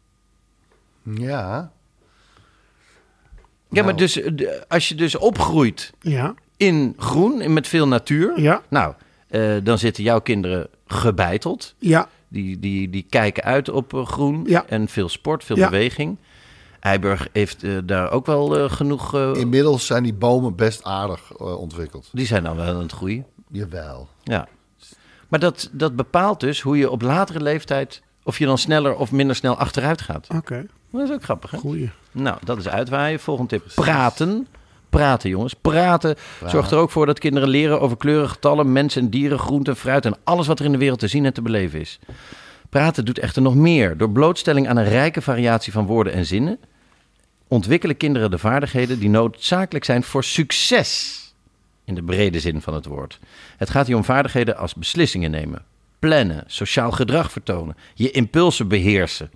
Ja. Ja, maar dus, als je dus opgroeit Ja. in groen, met veel natuur. Ja. Nou, dan zitten jouw kinderen gebeiteld. Ja. Die kijken uit op groen Ja. en veel sport, veel Ja. beweging. Eiburg heeft daar ook wel genoeg... Inmiddels zijn die bomen best aardig ontwikkeld. die zijn dan wel aan het groeien. Jawel. Ja. Maar dat bepaalt dus hoe je op latere leeftijd... of je dan sneller of minder snel achteruit gaat. Oké. Dat is ook grappig, hè? Goeie. Nou, dat is uitwaaien. Volgende tip. Praten. Praten, jongens. Praten zorgt er ook voor dat kinderen leren over kleuren, getallen, mensen en dieren, groenten, fruit en alles wat er in de wereld te zien en te beleven is. Praten doet echter nog meer. Door blootstelling aan een rijke variatie van woorden en zinnen ontwikkelen kinderen de vaardigheden die noodzakelijk zijn voor succes. In de brede zin van het woord. Het gaat hier om vaardigheden als beslissingen nemen, plannen, sociaal gedrag vertonen, je impulsen beheersen.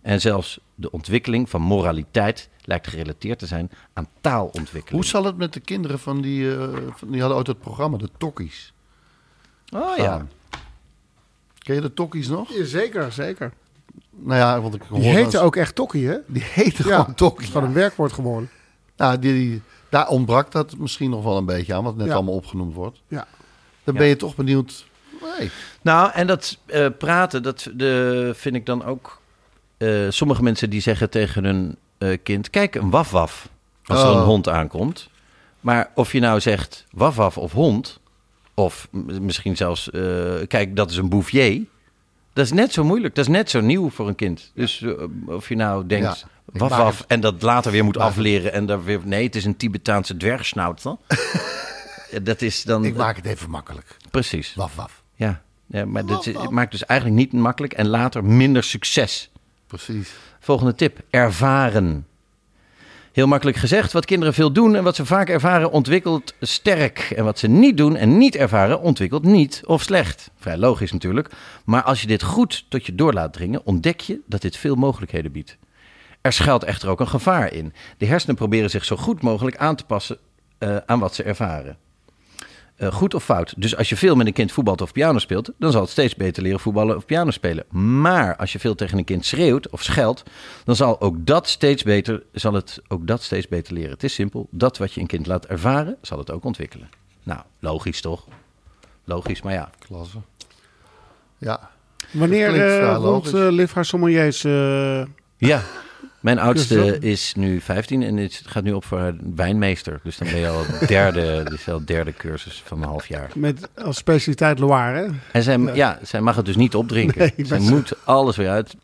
En zelfs de ontwikkeling van moraliteit lijkt gerelateerd te zijn aan taalontwikkeling. Hoe zal het met de kinderen van die hadden ooit het programma, de Tokkies? Oh ja. Ken je de Tokkies nog? Ja, zeker. Nou ja, want Die heette ook echt Tokkie, hè? Die heette gewoon Tokkies. Van een werkwoord geworden. Nou, daar ontbrak dat misschien nog wel een beetje aan, wat net allemaal opgenoemd wordt. Ja. Dan ben je toch benieuwd. Nee. Nou, en dat praten, dat vind ik dan ook... sommige mensen die zeggen tegen hun kind... Kijk, een waf-waf, als er een hond aankomt. Maar of je nou zegt waf-waf of hond... of misschien zelfs, kijk, dat is een bouvier... dat is net zo moeilijk, dat is net zo nieuw voor een kind. Dus of je nou denkt... waf-waf en dat later weer moet afleren... en dan weer... Nee, het is een Tibetaanse dwergschnauzer. Dat is dan... Ik maak het even makkelijk. Precies. Waf-waf. Ja, maar dat maakt dus eigenlijk niet makkelijk... en later minder succes. Precies. Volgende tip. Ervaren. Heel makkelijk gezegd. Wat kinderen veel doen en wat ze vaak ervaren ontwikkelt sterk. En wat ze niet doen en niet ervaren ontwikkelt niet of slecht. Vrij logisch natuurlijk. Maar als je dit goed tot je door laat dringen... ontdek je dat dit veel mogelijkheden biedt. Er schuilt echter ook een gevaar in. De hersenen proberen zich zo goed mogelijk aan te passen aan wat ze ervaren. Goed of fout. Dus als je veel met een kind voetbalt of piano speelt... dan zal het steeds beter leren voetballen of piano spelen. Maar als je veel tegen een kind schreeuwt of scheldt... dan zal het ook dat steeds beter leren. Het is simpel. Dat wat je een kind laat ervaren, zal het ook ontwikkelen. Nou, logisch toch? Logisch, maar ja. Klasse. Ja. Wanneer rond Liv haar sommeliers... Ja. Mijn oudste is nu 15 en het gaat nu op voor haar wijnmeester. Dus dan ben je al derde cursus van een half jaar. Met als specialiteit Loire, hè? En zij mag het dus niet opdrinken. Nee, zij moet alles weer uit.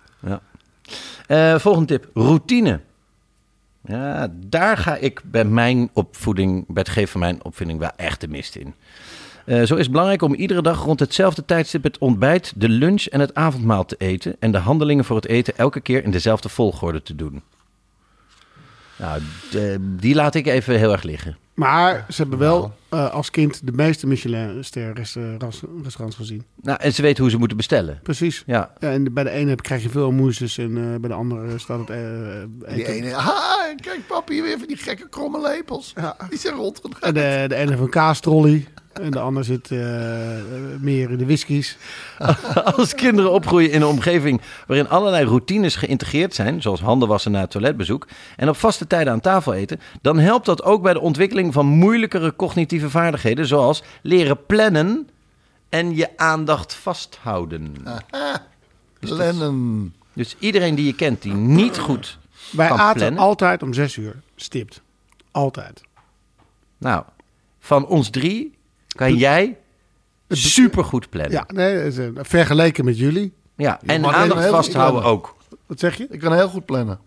Ja. Volgende tip. Routine. Ja, daar ga ik bij het geven van mijn opvoeding wel echt de mist in. Zo is het belangrijk om iedere dag rond hetzelfde tijdstip het ontbijt, de lunch en het avondmaal te eten. En de handelingen voor het eten elke keer in dezelfde volgorde te doen. Nou, die laat ik even heel erg liggen. Maar ze hebben wel als kind de meeste Michelin-ster-restaurants gezien. Nou, en ze weten hoe ze moeten bestellen. Precies. Ja. En bij de ene krijg je veel moeizes en bij de andere staat het eten. Die ene, kijk papi, hier weer van die gekke kromme lepels. Ja. Die zijn rondgedraaid. En de ene heeft een kaastrolly. En de ander zit meer in de whiskies. Als kinderen opgroeien in een omgeving waarin allerlei routines geïntegreerd zijn, zoals handen wassen na het toiletbezoek, en op vaste tijden aan tafel eten, dan helpt dat ook bij de ontwikkeling van moeilijkere cognitieve vaardigheden, zoals leren plannen en je aandacht vasthouden. Plannen. Dus iedereen die je kent die niet goed Wij kan aten plannen, altijd om 6 uur, stipt. Altijd. Nou, van ons 3 kan jij supergoed plannen. Ja, nee, vergeleken met jullie. Ja, en aandacht vasthouden ook. Wat zeg je? Ik kan heel goed plannen.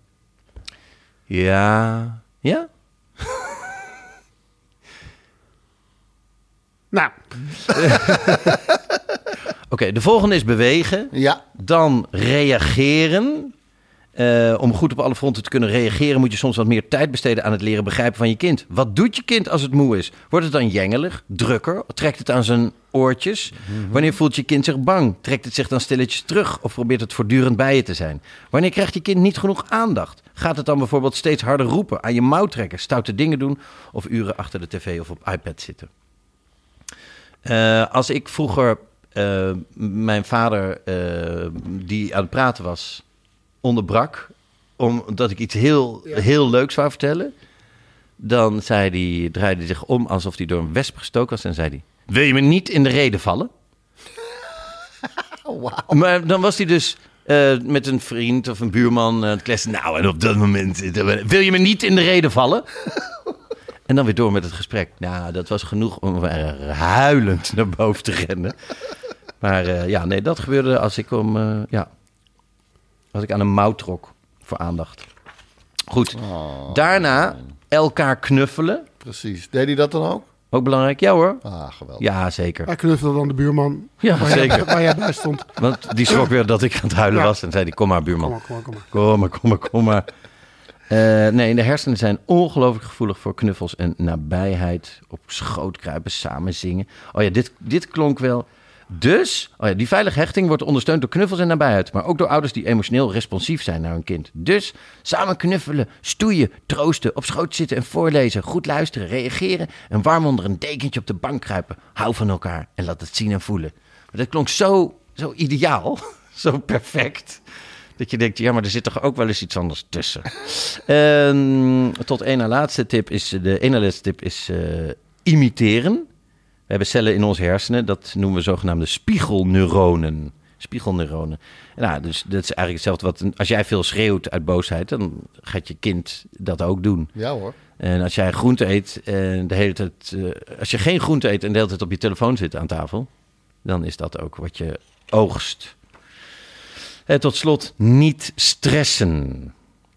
Ja. Ja? Nou. Oké, de volgende is bewegen. Ja. Dan reageren. Om goed op alle fronten te kunnen reageren moet je soms wat meer tijd besteden aan het leren begrijpen van je kind. Wat doet je kind als het moe is? Wordt het dan jengelig, drukker? Trekt het aan zijn oortjes? Wanneer voelt je kind zich bang? Trekt het zich dan stilletjes terug of probeert het voortdurend bij je te zijn? Wanneer krijgt je kind niet genoeg aandacht? Gaat het dan bijvoorbeeld steeds harder roepen, aan je mouw trekken, stoute dingen doen of uren achter de tv of op iPad zitten? Als ik vroeger mijn vader die aan het praten was onderbrak, omdat ik iets heel leuks wou vertellen, dan draaide hij zich om alsof hij door een wesp gestoken was en zei hij: wil je me niet in de rede vallen? Wow. Maar dan was hij dus met een vriend of een buurman aan het kletsen. Nou, en op dat moment wil je me niet in de rede vallen? En dan weer door met het gesprek. Nou, dat was genoeg om huilend naar boven te rennen. Maar dat gebeurde als ik als ik aan een mouw trok voor aandacht. Goed. Daarna elkaar knuffelen. Precies. Deed hij dat dan ook? Ook belangrijk. Ja hoor. Geweldig. Ja, zeker. Hij knuffelde dan de buurman. Ja, zeker. Waar jij bij stond. Want die schrok weer dat ik aan het huilen was. En zei die: kom maar buurman. Kom maar. Nee, de hersenen zijn ongelooflijk gevoelig voor knuffels en nabijheid. Op schoot kruipen, samen zingen. Oh ja, dit klonk wel. Dus, die veilige hechting wordt ondersteund door knuffels en nabijheid. Maar ook door ouders die emotioneel responsief zijn naar hun kind. Dus samen knuffelen, stoeien, troosten, op schoot zitten en voorlezen. Goed luisteren, reageren en warm onder een dekentje op de bank kruipen. Hou van elkaar en laat het zien en voelen. Maar dat klonk zo ideaal, zo perfect. Dat je denkt, ja, maar er zit toch ook wel eens iets anders tussen. Tot de ene laatste tip is imiteren. We hebben cellen in onze hersenen, dat noemen we zogenaamde spiegelneuronen. Nou, dus dat is eigenlijk hetzelfde als jij veel schreeuwt uit boosheid, dan gaat je kind dat ook doen. Ja hoor. En als jij groente eet en de hele tijd, als je geen groente eet en de hele tijd op je telefoon zit aan tafel, dan is dat ook wat je oogst. Tot slot, niet stressen.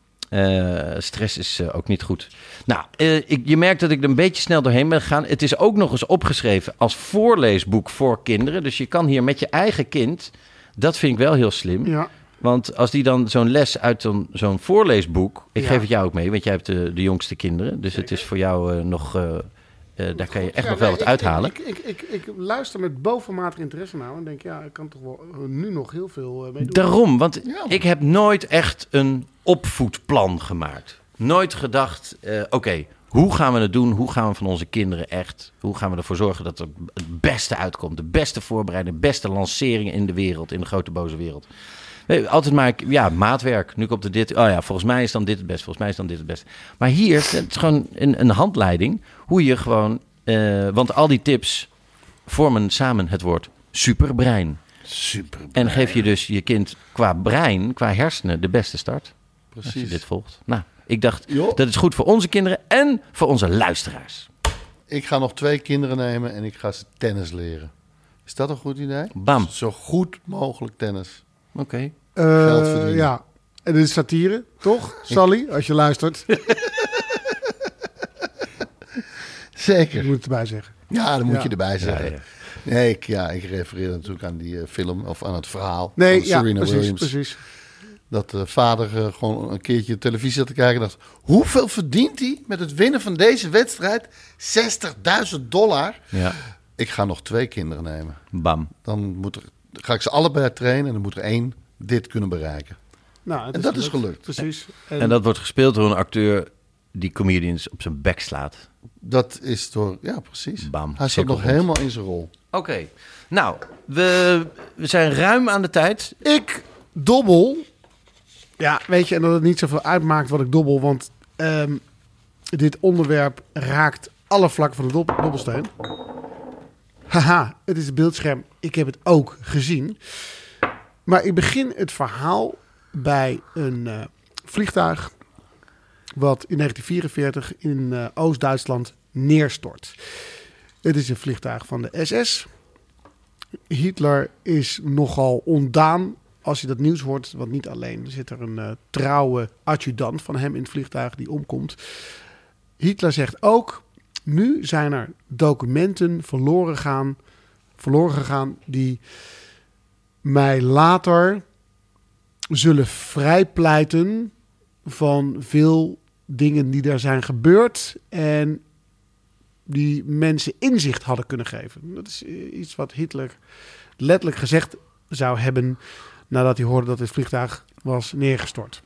Stress is ook niet goed. Nou, je merkt dat ik er een beetje snel doorheen ben gegaan. Het is ook nog eens opgeschreven als voorleesboek voor kinderen. Dus je kan hier met je eigen kind... Dat vind ik wel heel slim. Ja. Want als die dan zo'n les uit zo'n voorleesboek... Ik geef het jou ook mee, want jij hebt de jongste kinderen. Dus het is voor jou nog... daar kan je echt nog wel wat uithalen. Ik luister met bovenmatig interesse naar en denk... ja, ik kan toch wel nu nog heel veel mee doen. Daarom, want ik heb nooit echt een opvoedplan gemaakt. Nooit gedacht, oké, hoe gaan we het doen? Hoe gaan we van onze kinderen echt... Hoe gaan we ervoor zorgen dat er het beste uitkomt? De beste voorbereiding, de beste lanceringen in de wereld. In de grote boze wereld. Altijd maar, maatwerk. Nu komt er dit. Oh ja, volgens mij is dan dit het beste. Volgens mij is dan dit het beste. Maar hier, het is gewoon een handleiding. Hoe je gewoon... want al die tips vormen samen het woord superbrein. Superbrein. En geef je dus je kind qua brein, qua hersenen, de beste start. Precies. Als je dit volgt. Nou, ik dacht, dat is goed voor onze kinderen en voor onze luisteraars. Ik ga nog 2 kinderen nemen en ik ga ze tennis leren. Is dat een goed idee? Bam. Zo goed mogelijk tennis. Oké. Geld verdienen. Ja, en dit is satire, toch, Sally? Als je luistert. Zeker. Je moet het erbij zeggen. Ja, dan moet je erbij zeggen. Ja. Nee, ik refereer natuurlijk aan die film of aan het verhaal van Serena Williams. Precies. Dat de vader gewoon een keertje televisie zat te kijken en dacht... hoeveel verdient hij met het winnen van deze wedstrijd? $60.000. Ja. Ik ga nog 2 kinderen nemen. Bam. Dan ga ik ze allebei trainen en dan moet er 1 dit kunnen bereiken. Nou, en dat is gelukt. Precies. En dat wordt gespeeld door een acteur die comedians op zijn bek slaat. Dat is door... Ja, precies. Bam. Hij zit nog helemaal in zijn rol. Oké. Nou, we zijn ruim aan de tijd. Ik dobbel... Ja, weet je, en dat het niet zoveel uitmaakt wat ik dobbel, want dit onderwerp raakt alle vlakken van de dobbelsteen. Haha, het is het beeldscherm. Ik heb het ook gezien. Maar ik begin het verhaal bij een vliegtuig wat in 1944 in Oost-Duitsland neerstort. Het is een vliegtuig van de SS. Hitler is nogal ontdaan als je dat nieuws hoort, want niet alleen. Er zit er een trouwe adjudant van hem in het vliegtuig die omkomt. Hitler zegt ook, nu zijn er documenten verloren gegaan die mij later zullen vrijpleiten van veel dingen die daar zijn gebeurd en die mensen inzicht hadden kunnen geven. Dat is iets wat Hitler letterlijk gezegd zou hebben nadat hij hoorde dat het vliegtuig was neergestort.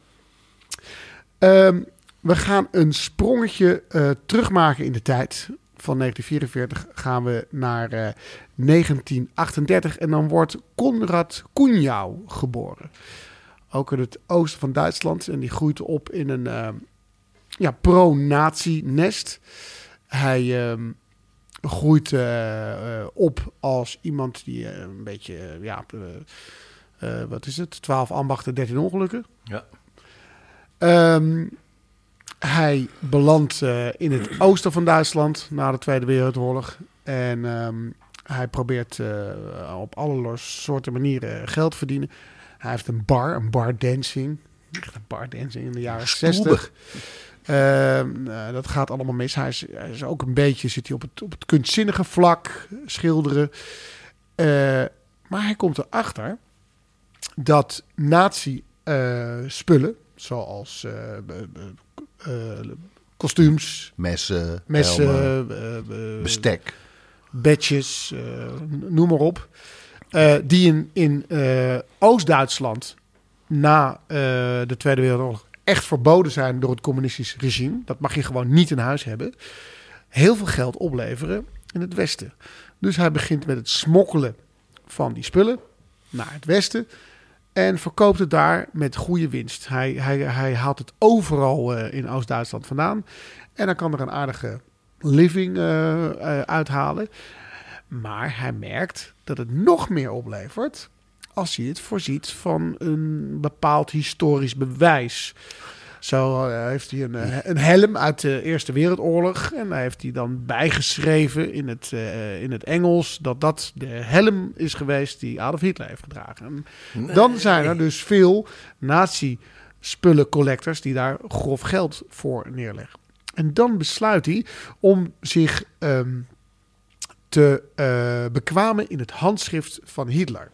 We gaan een sprongetje terugmaken in de tijd. Van 1944 gaan we naar 1938 en dan wordt Konrad Kunjau geboren. Ook in het oosten van Duitsland. En die groeit op in een pro-nazi-nest. Hij groeit op als iemand die een beetje... 12 ambachten, 13 ongelukken. Ja. Hij belandt in het oosten van Duitsland na de Tweede Wereldoorlog. En hij probeert op allerlei soorten manieren geld te verdienen. Hij heeft een bar dancing. Echt een bar dancing in de jaren 60. Dat gaat allemaal mis. Hij is ook een beetje, zit hij op het kunstzinnige vlak, schilderen. Maar hij komt erachter dat nazi-spullen, zoals kostuums, messen, helmen, bestek, badges, noem maar op. die in Oost-Duitsland na de Tweede Wereldoorlog echt verboden zijn door het communistisch regime. Dat mag je gewoon niet in huis hebben. Heel veel geld opleveren in het Westen. Dus hij begint met het smokkelen van die spullen naar het Westen. En verkoopt het daar met goede winst. Hij haalt het overal in Oost-Duitsland vandaan. En dan kan er een aardige living uithalen. Maar hij merkt dat het nog meer oplevert als hij het voorziet van een bepaald historisch bewijs. Zo heeft hij een helm uit de Eerste Wereldoorlog. En daar heeft hij dan bijgeschreven in het Engels dat de helm is geweest die Adolf Hitler heeft gedragen. Nee. Dan zijn er dus veel nazi-spullen-collectors die daar grof geld voor neerleggen. En dan besluit hij om zich te bekwamen in het handschrift van Hitler.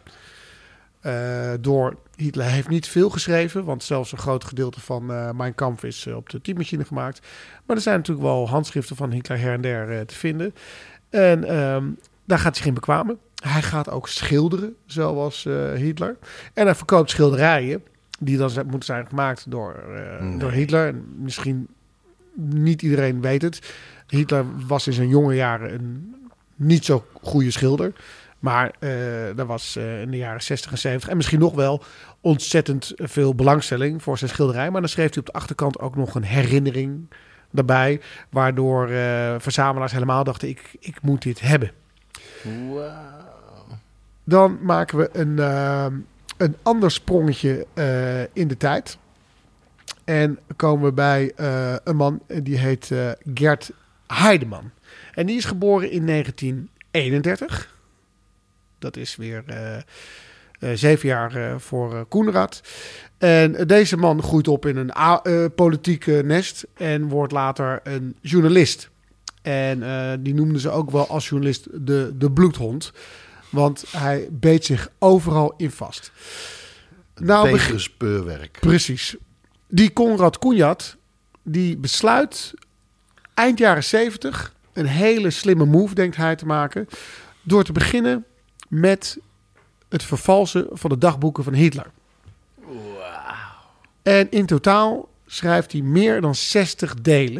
Hitler heeft niet veel geschreven, want zelfs een groot gedeelte van Mein Kampf is op de typemachine gemaakt. Maar er zijn natuurlijk wel handschriften van Hitler her en der te vinden. En daar gaat hij zich in bekwamen. Hij gaat ook schilderen, zoals Hitler. En hij verkoopt schilderijen die dan moeten zijn gemaakt door Hitler. En misschien niet iedereen weet het. Hitler was in zijn jonge jaren een niet zo goede schilder. Maar er was in de jaren 60 en 70 en misschien nog wel ontzettend veel belangstelling voor zijn schilderij. Maar dan schreef hij op de achterkant ook nog een herinnering daarbij. Waardoor verzamelaars helemaal dachten, ik moet dit hebben. Wow. Dan maken we een ander sprongetje in de tijd. En komen we bij een man die heet Gerd Heidemann. En die is geboren in 1931. Dat is weer 7 jaar voor Koenraad. En deze man groeit op in een politieke nest en wordt later een journalist. En die noemden ze ook wel als journalist de bloedhond. Want hij beet zich overal in vast. Tegen speurwerk. Precies. Die Konrad Kunjat, die besluit eind jaren 70 een hele slimme move, denkt hij, te maken. Door te beginnen met het vervalsen van de dagboeken van Hitler. Wow. En in totaal schrijft hij meer dan 60 delen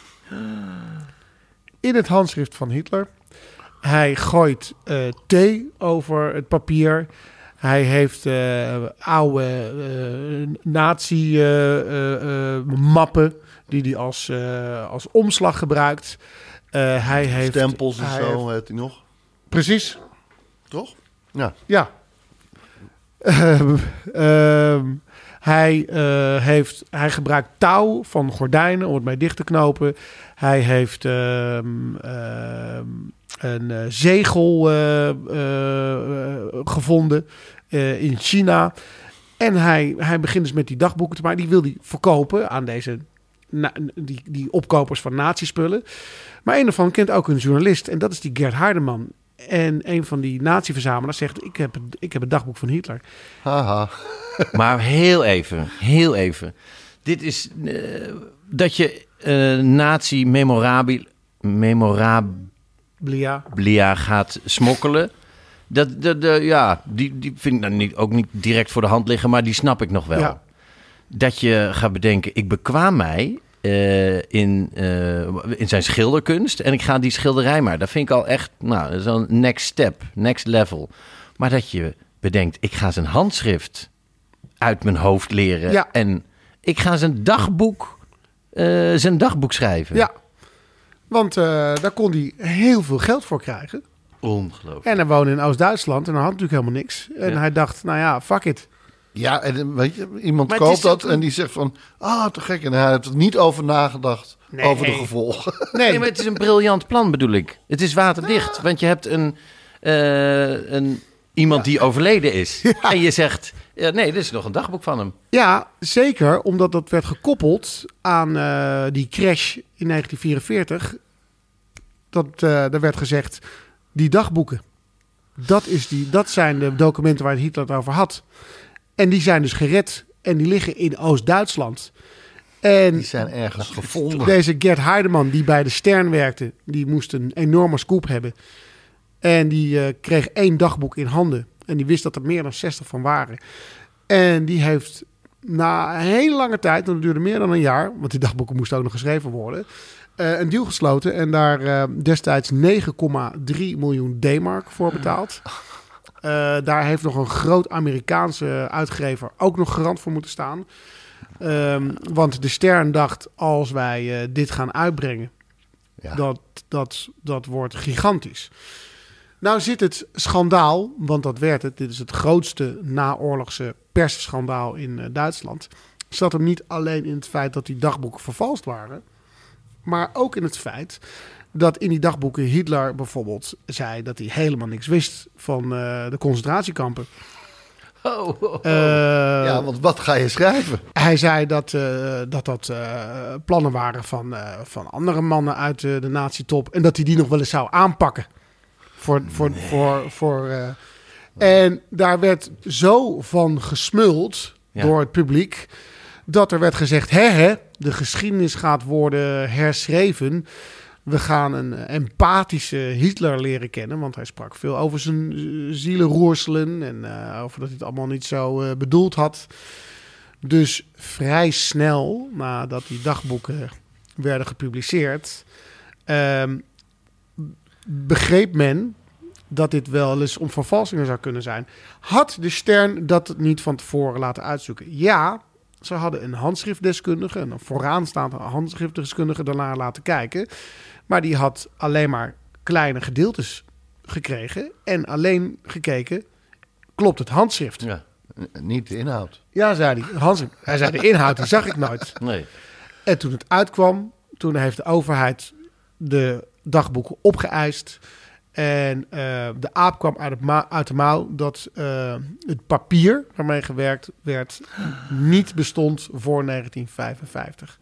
in het handschrift van Hitler. Hij gooit thee over het papier. Hij heeft oude nazi-mappen die hij als omslag gebruikt. Hij heeft stempels en zo heeft hij nog. Precies. Toch? Ja. Ja. Hij gebruikt touw van gordijnen om het mee dicht te knopen. Hij heeft een zegel gevonden in China. En hij begint dus met die dagboeken te maken. Die wil hij verkopen aan deze die opkopers van nazi-spullen. Maar een daarvan kent ook een journalist. En dat is die Gerd Heidemann. En een van die nazi-verzamelaars zegt, ik heb het dagboek van Hitler. Haha. Maar heel even. Dit is dat je nazi-memorabilia gaat smokkelen. Die vind ik dan ook niet direct voor de hand liggen, maar die snap ik nog wel. Ja. Dat je gaat bedenken, ik bekwaam mij in zijn schilderkunst en ik ga die schilderij maar. Dat vind ik al echt, dat is een next step, next level. Maar dat je bedenkt, ik ga zijn handschrift uit mijn hoofd leren en ik ga zijn dagboek schrijven. Ja, want daar kon hij heel veel geld voor krijgen. Ongelooflijk. En hij woonde in Oost-Duitsland en hij had natuurlijk helemaal niks. En hij dacht, fuck it. Ja, en weet je, iemand koopt dat en die zegt van, te gek. En hij heeft er niet over nagedacht, over de gevolgen. Nee, maar het is een briljant plan, bedoel ik. Het is waterdicht, want je hebt iemand die overleden is. Ja. En je zegt, dit is nog een dagboek van hem. Ja, zeker, omdat dat werd gekoppeld aan die crash in 1944. Daar werd gezegd, die dagboeken, dat zijn de documenten waar Hitler het over had. En die zijn dus gered en die liggen in Oost-Duitsland. En die zijn ergens gevonden. Deze Gerd Heidemann, die bij de Stern werkte, die moest een enorme scoop hebben. En die kreeg 1 dagboek in handen En die wist dat er meer dan 60 van waren. En die heeft na een hele lange tijd, en dat duurde meer dan een jaar, want die dagboeken moesten ook nog geschreven worden, een deal gesloten en daar destijds 9,3 miljoen D-mark voor betaald. Daar heeft nog een groot Amerikaanse uitgever ook nog garant voor moeten staan. Want de Stern dacht, als wij dit gaan uitbrengen, dat wordt gigantisch. Nou zit het schandaal, want dat werd het. Dit is het grootste naoorlogse persschandaal in Duitsland. Zat hem niet alleen in het feit dat die dagboeken vervalst waren, maar ook in het feit dat in die dagboeken Hitler bijvoorbeeld zei dat hij helemaal niks wist van de concentratiekampen. Ja, want wat ga je schrijven? Hij zei dat plannen waren van andere mannen uit de nazi-top en dat hij die nog wel eens zou aanpakken. En daar werd zo van gesmuld door het publiek dat er werd gezegd, de geschiedenis gaat worden herschreven. We gaan een empathische Hitler leren kennen, want hij sprak veel over zijn zielenroerselen en over dat hij het allemaal niet zo bedoeld had. Dus vrij snel nadat die dagboeken werden gepubliceerd, begreep men dat dit wel eens om vervalsingen zou kunnen zijn. Had de Stern dat niet van tevoren laten uitzoeken? Ja, ze hadden een handschriftdeskundige, een vooraanstaande handschriftdeskundige daarna laten kijken. Maar die had alleen maar kleine gedeeltes gekregen en alleen gekeken, klopt het handschrift? Ja, niet de inhoud. Ja, zei hij. Handschrift. Hij zei, de inhoud, die zag ik nooit. Nee. En toen het uitkwam, toen heeft de overheid de dagboeken opgeëist. En de aap kwam uit de mouw dat het papier waarmee gewerkt werd niet bestond voor 1955.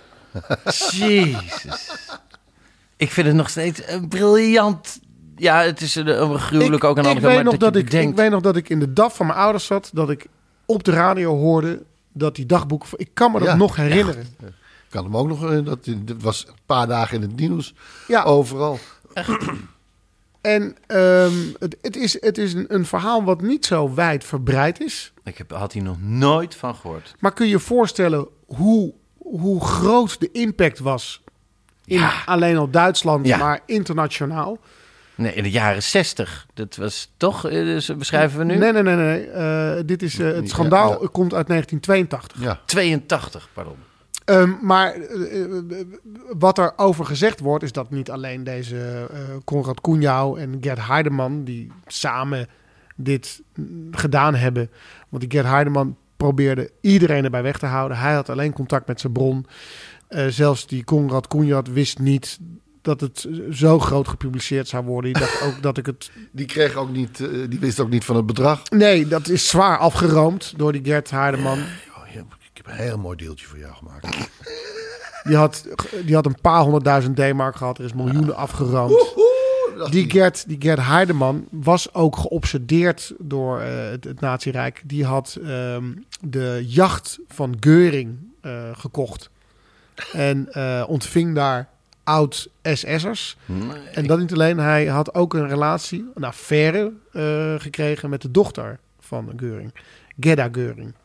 Jezus. Ik vind het nog steeds een briljant. Ja, het is een gruwelijk ook aan de andere kant. Ik weet nog dat ik in de DAF van mijn ouders zat, dat ik op de radio hoorde dat die dagboeken. Ik kan me dat nog herinneren. Ja, ik kan hem ook nog. Dat was een paar dagen in het nieuws. Ja, overal. Echt. En het is een verhaal wat niet zo wijd verbreid is. Had hier nog nooit van gehoord. Maar kun je je voorstellen hoe groot de impact was in alleen al Duitsland, maar internationaal? Nee, in de jaren 60. Dat was toch, beschrijven we nu? Nee. Dit is het schandaal komt uit 1982. Ja. 82, pardon. Maar wat er over gezegd wordt, is dat niet alleen deze Konrad Kunjau en Gerd Heidemann, die samen dit gedaan hebben. Want die Gerd Heidemann probeerde iedereen erbij weg te houden. Hij had alleen contact met zijn bron. Zelfs die Konrad Kunjau wist niet dat het zo groot gepubliceerd zou worden. Die dacht ook dat ik het... Die wist ook niet van het bedrag. Nee, dat is zwaar afgeroomd door die Gerd Heidemann. Ik heb een heel mooi deeltje voor jou gemaakt. Die had een paar 100.000 D-mark gehad. Er is miljoenen afgeroomd. Die Gerd Heidemann was ook geobsedeerd door het Nazi-Rijk. Die had de jacht van Göring gekocht. En ontving daar oud-SS'ers. Nee. En dat niet alleen. Hij had ook een relatie, een affaire gekregen met de dochter van Göring. Gerda Göring.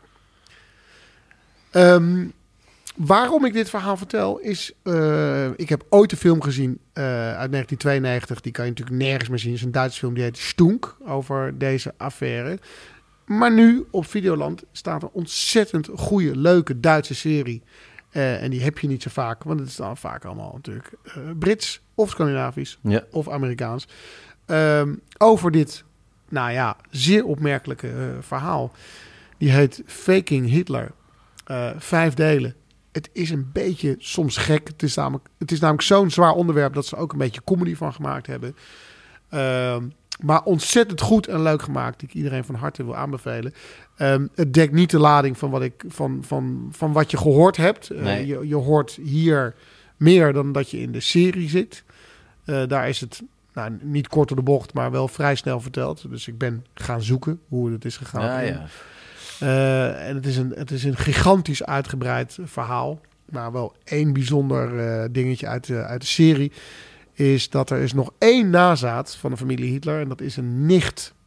Waarom ik dit verhaal vertel is... ik heb ooit een film gezien uit 1992. Die kan je natuurlijk nergens meer zien. Het is een Duitse film die heet Stunk. Over deze affaire. Maar nu op Videoland staat een ontzettend goede, leuke Duitse serie. En die heb je niet zo vaak. Want het is dan vaak allemaal natuurlijk Brits of Scandinavisch of Amerikaans. Over dit, zeer opmerkelijke verhaal. Die heet Faking Hitler. 5 delen. Het is een beetje soms gek. Het is namelijk zo'n zwaar onderwerp dat ze ook een beetje comedy van gemaakt hebben. Maar ontzettend goed en leuk gemaakt. Die ik iedereen van harte wil aanbevelen. Het dekt niet de lading van wat je gehoord hebt. Nee. Je hoort hier meer dan dat je in de serie zit. Daar is het niet kort door de bocht, maar wel vrij snel verteld. Dus ik ben gaan zoeken hoe het is gegaan. Ja. En het is een gigantisch uitgebreid verhaal. Maar wel één bijzonder dingetje uit de serie is dat er is nog één nazaat van de familie Hitler. En dat is een nicht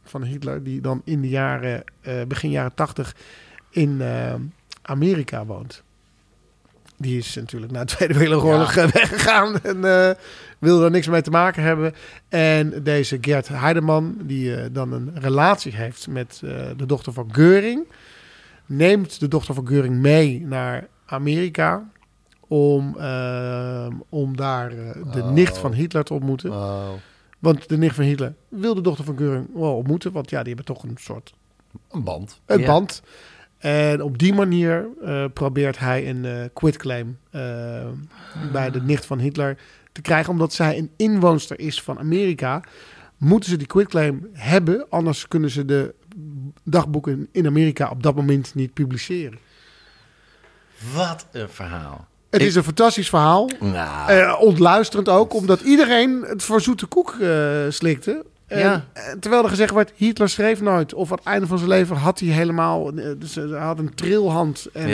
van Hitler, die dan in de begin jaren 80 in Amerika woont. Die is natuurlijk na de Tweede Wereldoorlog weggegaan en wilde er niks mee te maken hebben. En deze Gerd Heidemann, die dan een relatie heeft met de dochter van Göring, neemt de dochter van Göring mee naar Amerika om daar de nicht van Hitler te ontmoeten. Oh. Want de nicht van Hitler wil de dochter van Göring wel ontmoeten, want die hebben toch een soort... Een band. Een band. En op die manier probeert hij een quitclaim bij de nicht van Hitler te krijgen. Omdat zij een inwoonster is van Amerika, moeten ze die quitclaim hebben. Anders kunnen ze de dagboeken in Amerika op dat moment niet publiceren. Wat een verhaal. Het is een fantastisch verhaal. Nou. Ontluisterend ook, omdat iedereen het voor zoete koek slikte. Terwijl er gezegd werd, Hitler schreef nooit. Of aan het einde van zijn leven had hij helemaal... Dus hij had een trilhand. En,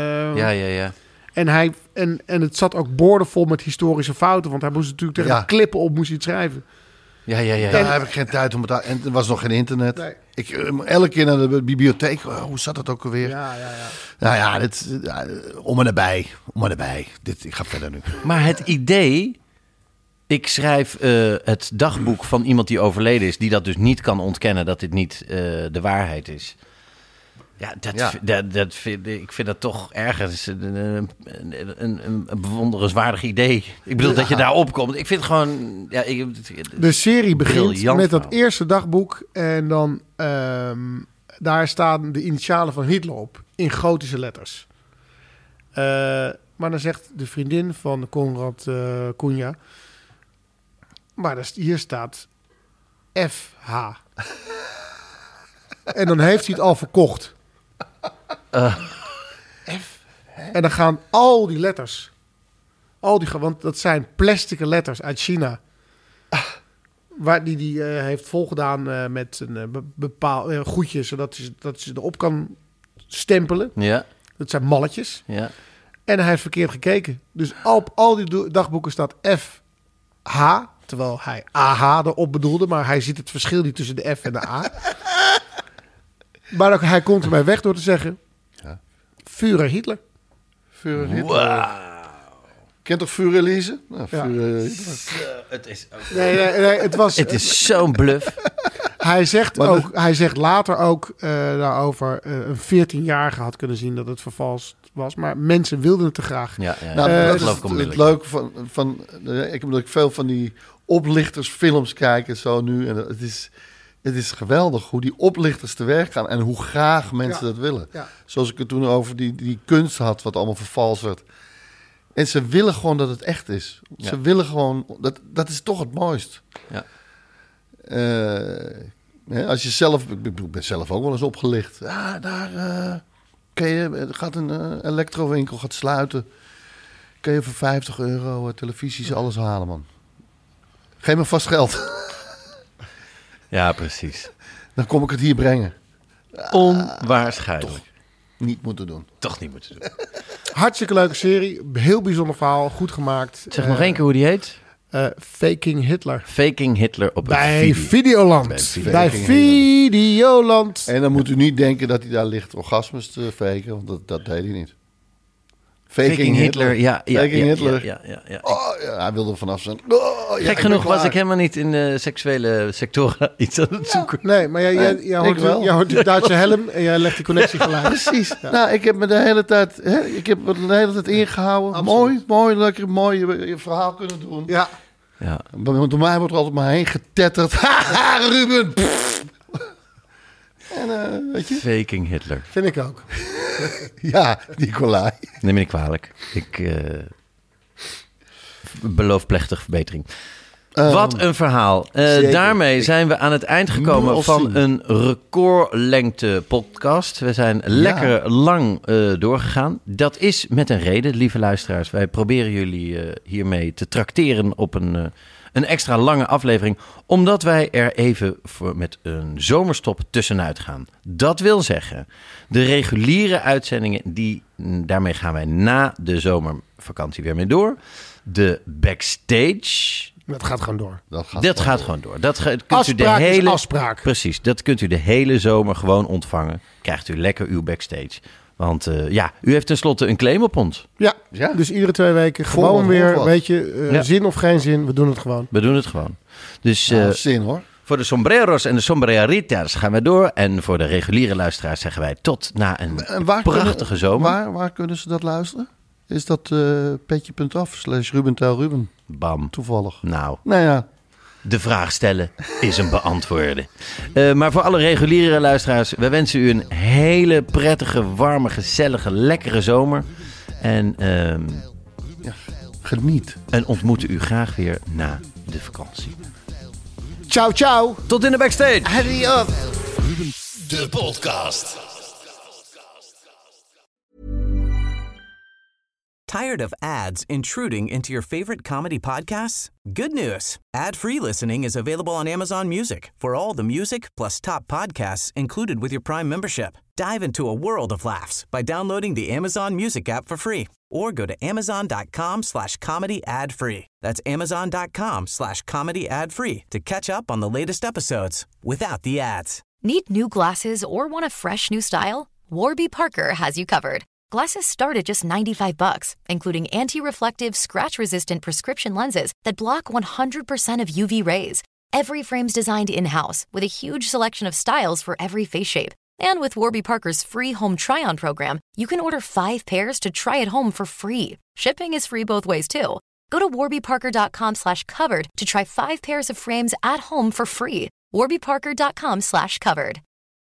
En het zat ook boordevol met historische fouten. Want hij moest natuurlijk tegen klippen op moest hij het schrijven. Daar heb ik geen tijd om het... En er was nog geen internet. Nee. Ik elke keer naar de bibliotheek. Hoe zat dat ook alweer? Nou ja, om en nabij. Ik ga verder nu. Maar het idee... Ik schrijf het dagboek van iemand die overleden is, die dat dus niet kan ontkennen dat dit niet de waarheid is. Ik vind dat toch ergens een bewonderenswaardig idee. Ik bedoel dat je daar opkomt. Ik vind het gewoon... de serie begint met dat eerste dagboek en dan daar staan de initialen van Hitler op in gotische letters. Maar dan zegt de vriendin van Konrad Cunha... Maar hier staat FH. En dan heeft hij het al verkocht. F. En dan gaan al die letters. Want dat zijn plastic letters uit China. Waar die heeft volgedaan met een bepaald goedje. Zodat ze erop kan stempelen. Ja. Dat zijn malletjes. Ja. En hij heeft verkeerd gekeken. Dus op al die dagboeken staat FH. Terwijl hij AH erop bedoelde. Maar hij ziet het verschil niet tussen de F en de A. Maar ook, hij komt erbij weg door te zeggen... Führer Hitler. Führer Hitler. Wow. Kent toch Führer Elise? Nou, Führer Hitler. Het is ook... Nee, het is zo'n bluff. Hij zegt later ook daarover... een 14-jarige had kunnen zien dat het vervalst was. Maar mensen wilden het te graag. Ja. Dat geloof ik onmiddellijk. Het leuke van ik heb dat veel van die oplichtersfilms kijken zo nu. En het is geweldig hoe die oplichters te werk gaan en hoe graag mensen dat willen. Ja. Zoals ik het toen over die kunst had, wat allemaal vervals werd. En ze willen gewoon dat het echt is. Ja. Ze willen gewoon, dat is toch het mooist. Ja. Als je zelf, ik ben zelf ook wel eens opgelicht. Daar gaat een elektrowinkel gaat sluiten. Kun je voor €50 televisies alles halen, man. Geef me vast geld. Ja, precies. Dan kom ik het hier brengen. Onwaarschijnlijk. Toch niet moeten doen. Hartstikke leuke serie. Heel bijzonder verhaal. Goed gemaakt. Zeg nog één keer hoe die heet. Faking Hitler. Faking Hitler op bij Videoland. Bij Videoland. En dan moet u niet denken dat hij daar ligt orgasmes te faken. Want dat deed hij niet. Faking Hitler. Ja. Hitler. Oh, hij wilde er vanaf zijn. Gek genoeg was ik helemaal niet in de seksuele sectoren iets aan het zoeken. Nee, maar jij hoort de Duitse helm en jij legt die connectie gelijk. Precies. Ja. Nou, ik heb me de hele tijd, ingehouden. Mooi, lekker mooi je verhaal kunnen doen. Ja. Want door mij wordt er altijd maar heen getetterd. Haha, Ruben! En, weet je? Faking Hitler. Vind ik ook. Ja, Nicolai. Neem me niet kwalijk. Ik beloof plechtig verbetering. Wat een verhaal. Daarmee zijn we aan het eind gekomen van een recordlengte podcast. We zijn lekker lang doorgegaan. Dat is met een reden, lieve luisteraars. Wij proberen jullie hiermee te trakteren op een extra lange aflevering, omdat wij er even met een zomerstop tussenuit gaan. Dat wil zeggen, de reguliere uitzendingen, daarmee gaan wij na de zomervakantie weer mee door. De backstage, Dat gaat gewoon door. Dat gaat gewoon door. Afspraak is afspraak. Precies, dat kunt u de hele zomer gewoon ontvangen. Krijgt u lekker uw backstage. Want u heeft tenslotte een claim op ons. Ja. Dus iedere 2 weken gewoon weer, weet je, zin of geen zin, we doen het gewoon. We doen het gewoon. Dus zin hoor. Voor de sombreros en de sombreritas gaan we door. En voor de reguliere luisteraars zeggen wij tot na een prachtige zomer. Waar kunnen ze dat luisteren? Is dat petje.af/Ruben. Bam. Toevallig. Nou ja. De vraag stellen is een beantwoorden. Maar voor alle reguliere luisteraars, we wensen u een hele prettige, warme, gezellige, lekkere zomer. En geniet. En ontmoeten u graag weer na de vakantie. Ciao, ciao. Tot in de backstage. Hurry up. De podcast. Tired of ads intruding into your favorite comedy podcasts? Good news. Ad-free listening is available on Amazon Music for all the music plus top podcasts included with your Prime membership. Dive into a world of laughs by downloading the Amazon Music app for free or go to amazon.com/comedy ad-free. That's amazon.com/comedy ad-free to catch up on the latest episodes without the ads. Need new glasses or want a fresh new style? Warby Parker has you covered. Glasses start at just $95, including anti-reflective, scratch-resistant prescription lenses that block 100% of UV rays. Every frame's designed in-house with a huge selection of styles for every face shape. And with Warby Parker's free home try-on program, you can order 5 pairs to try at home for free. Shipping is free both ways, too. Go to warbyparker.com/covered to try 5 pairs of frames at home for free. warbyparker.com/covered.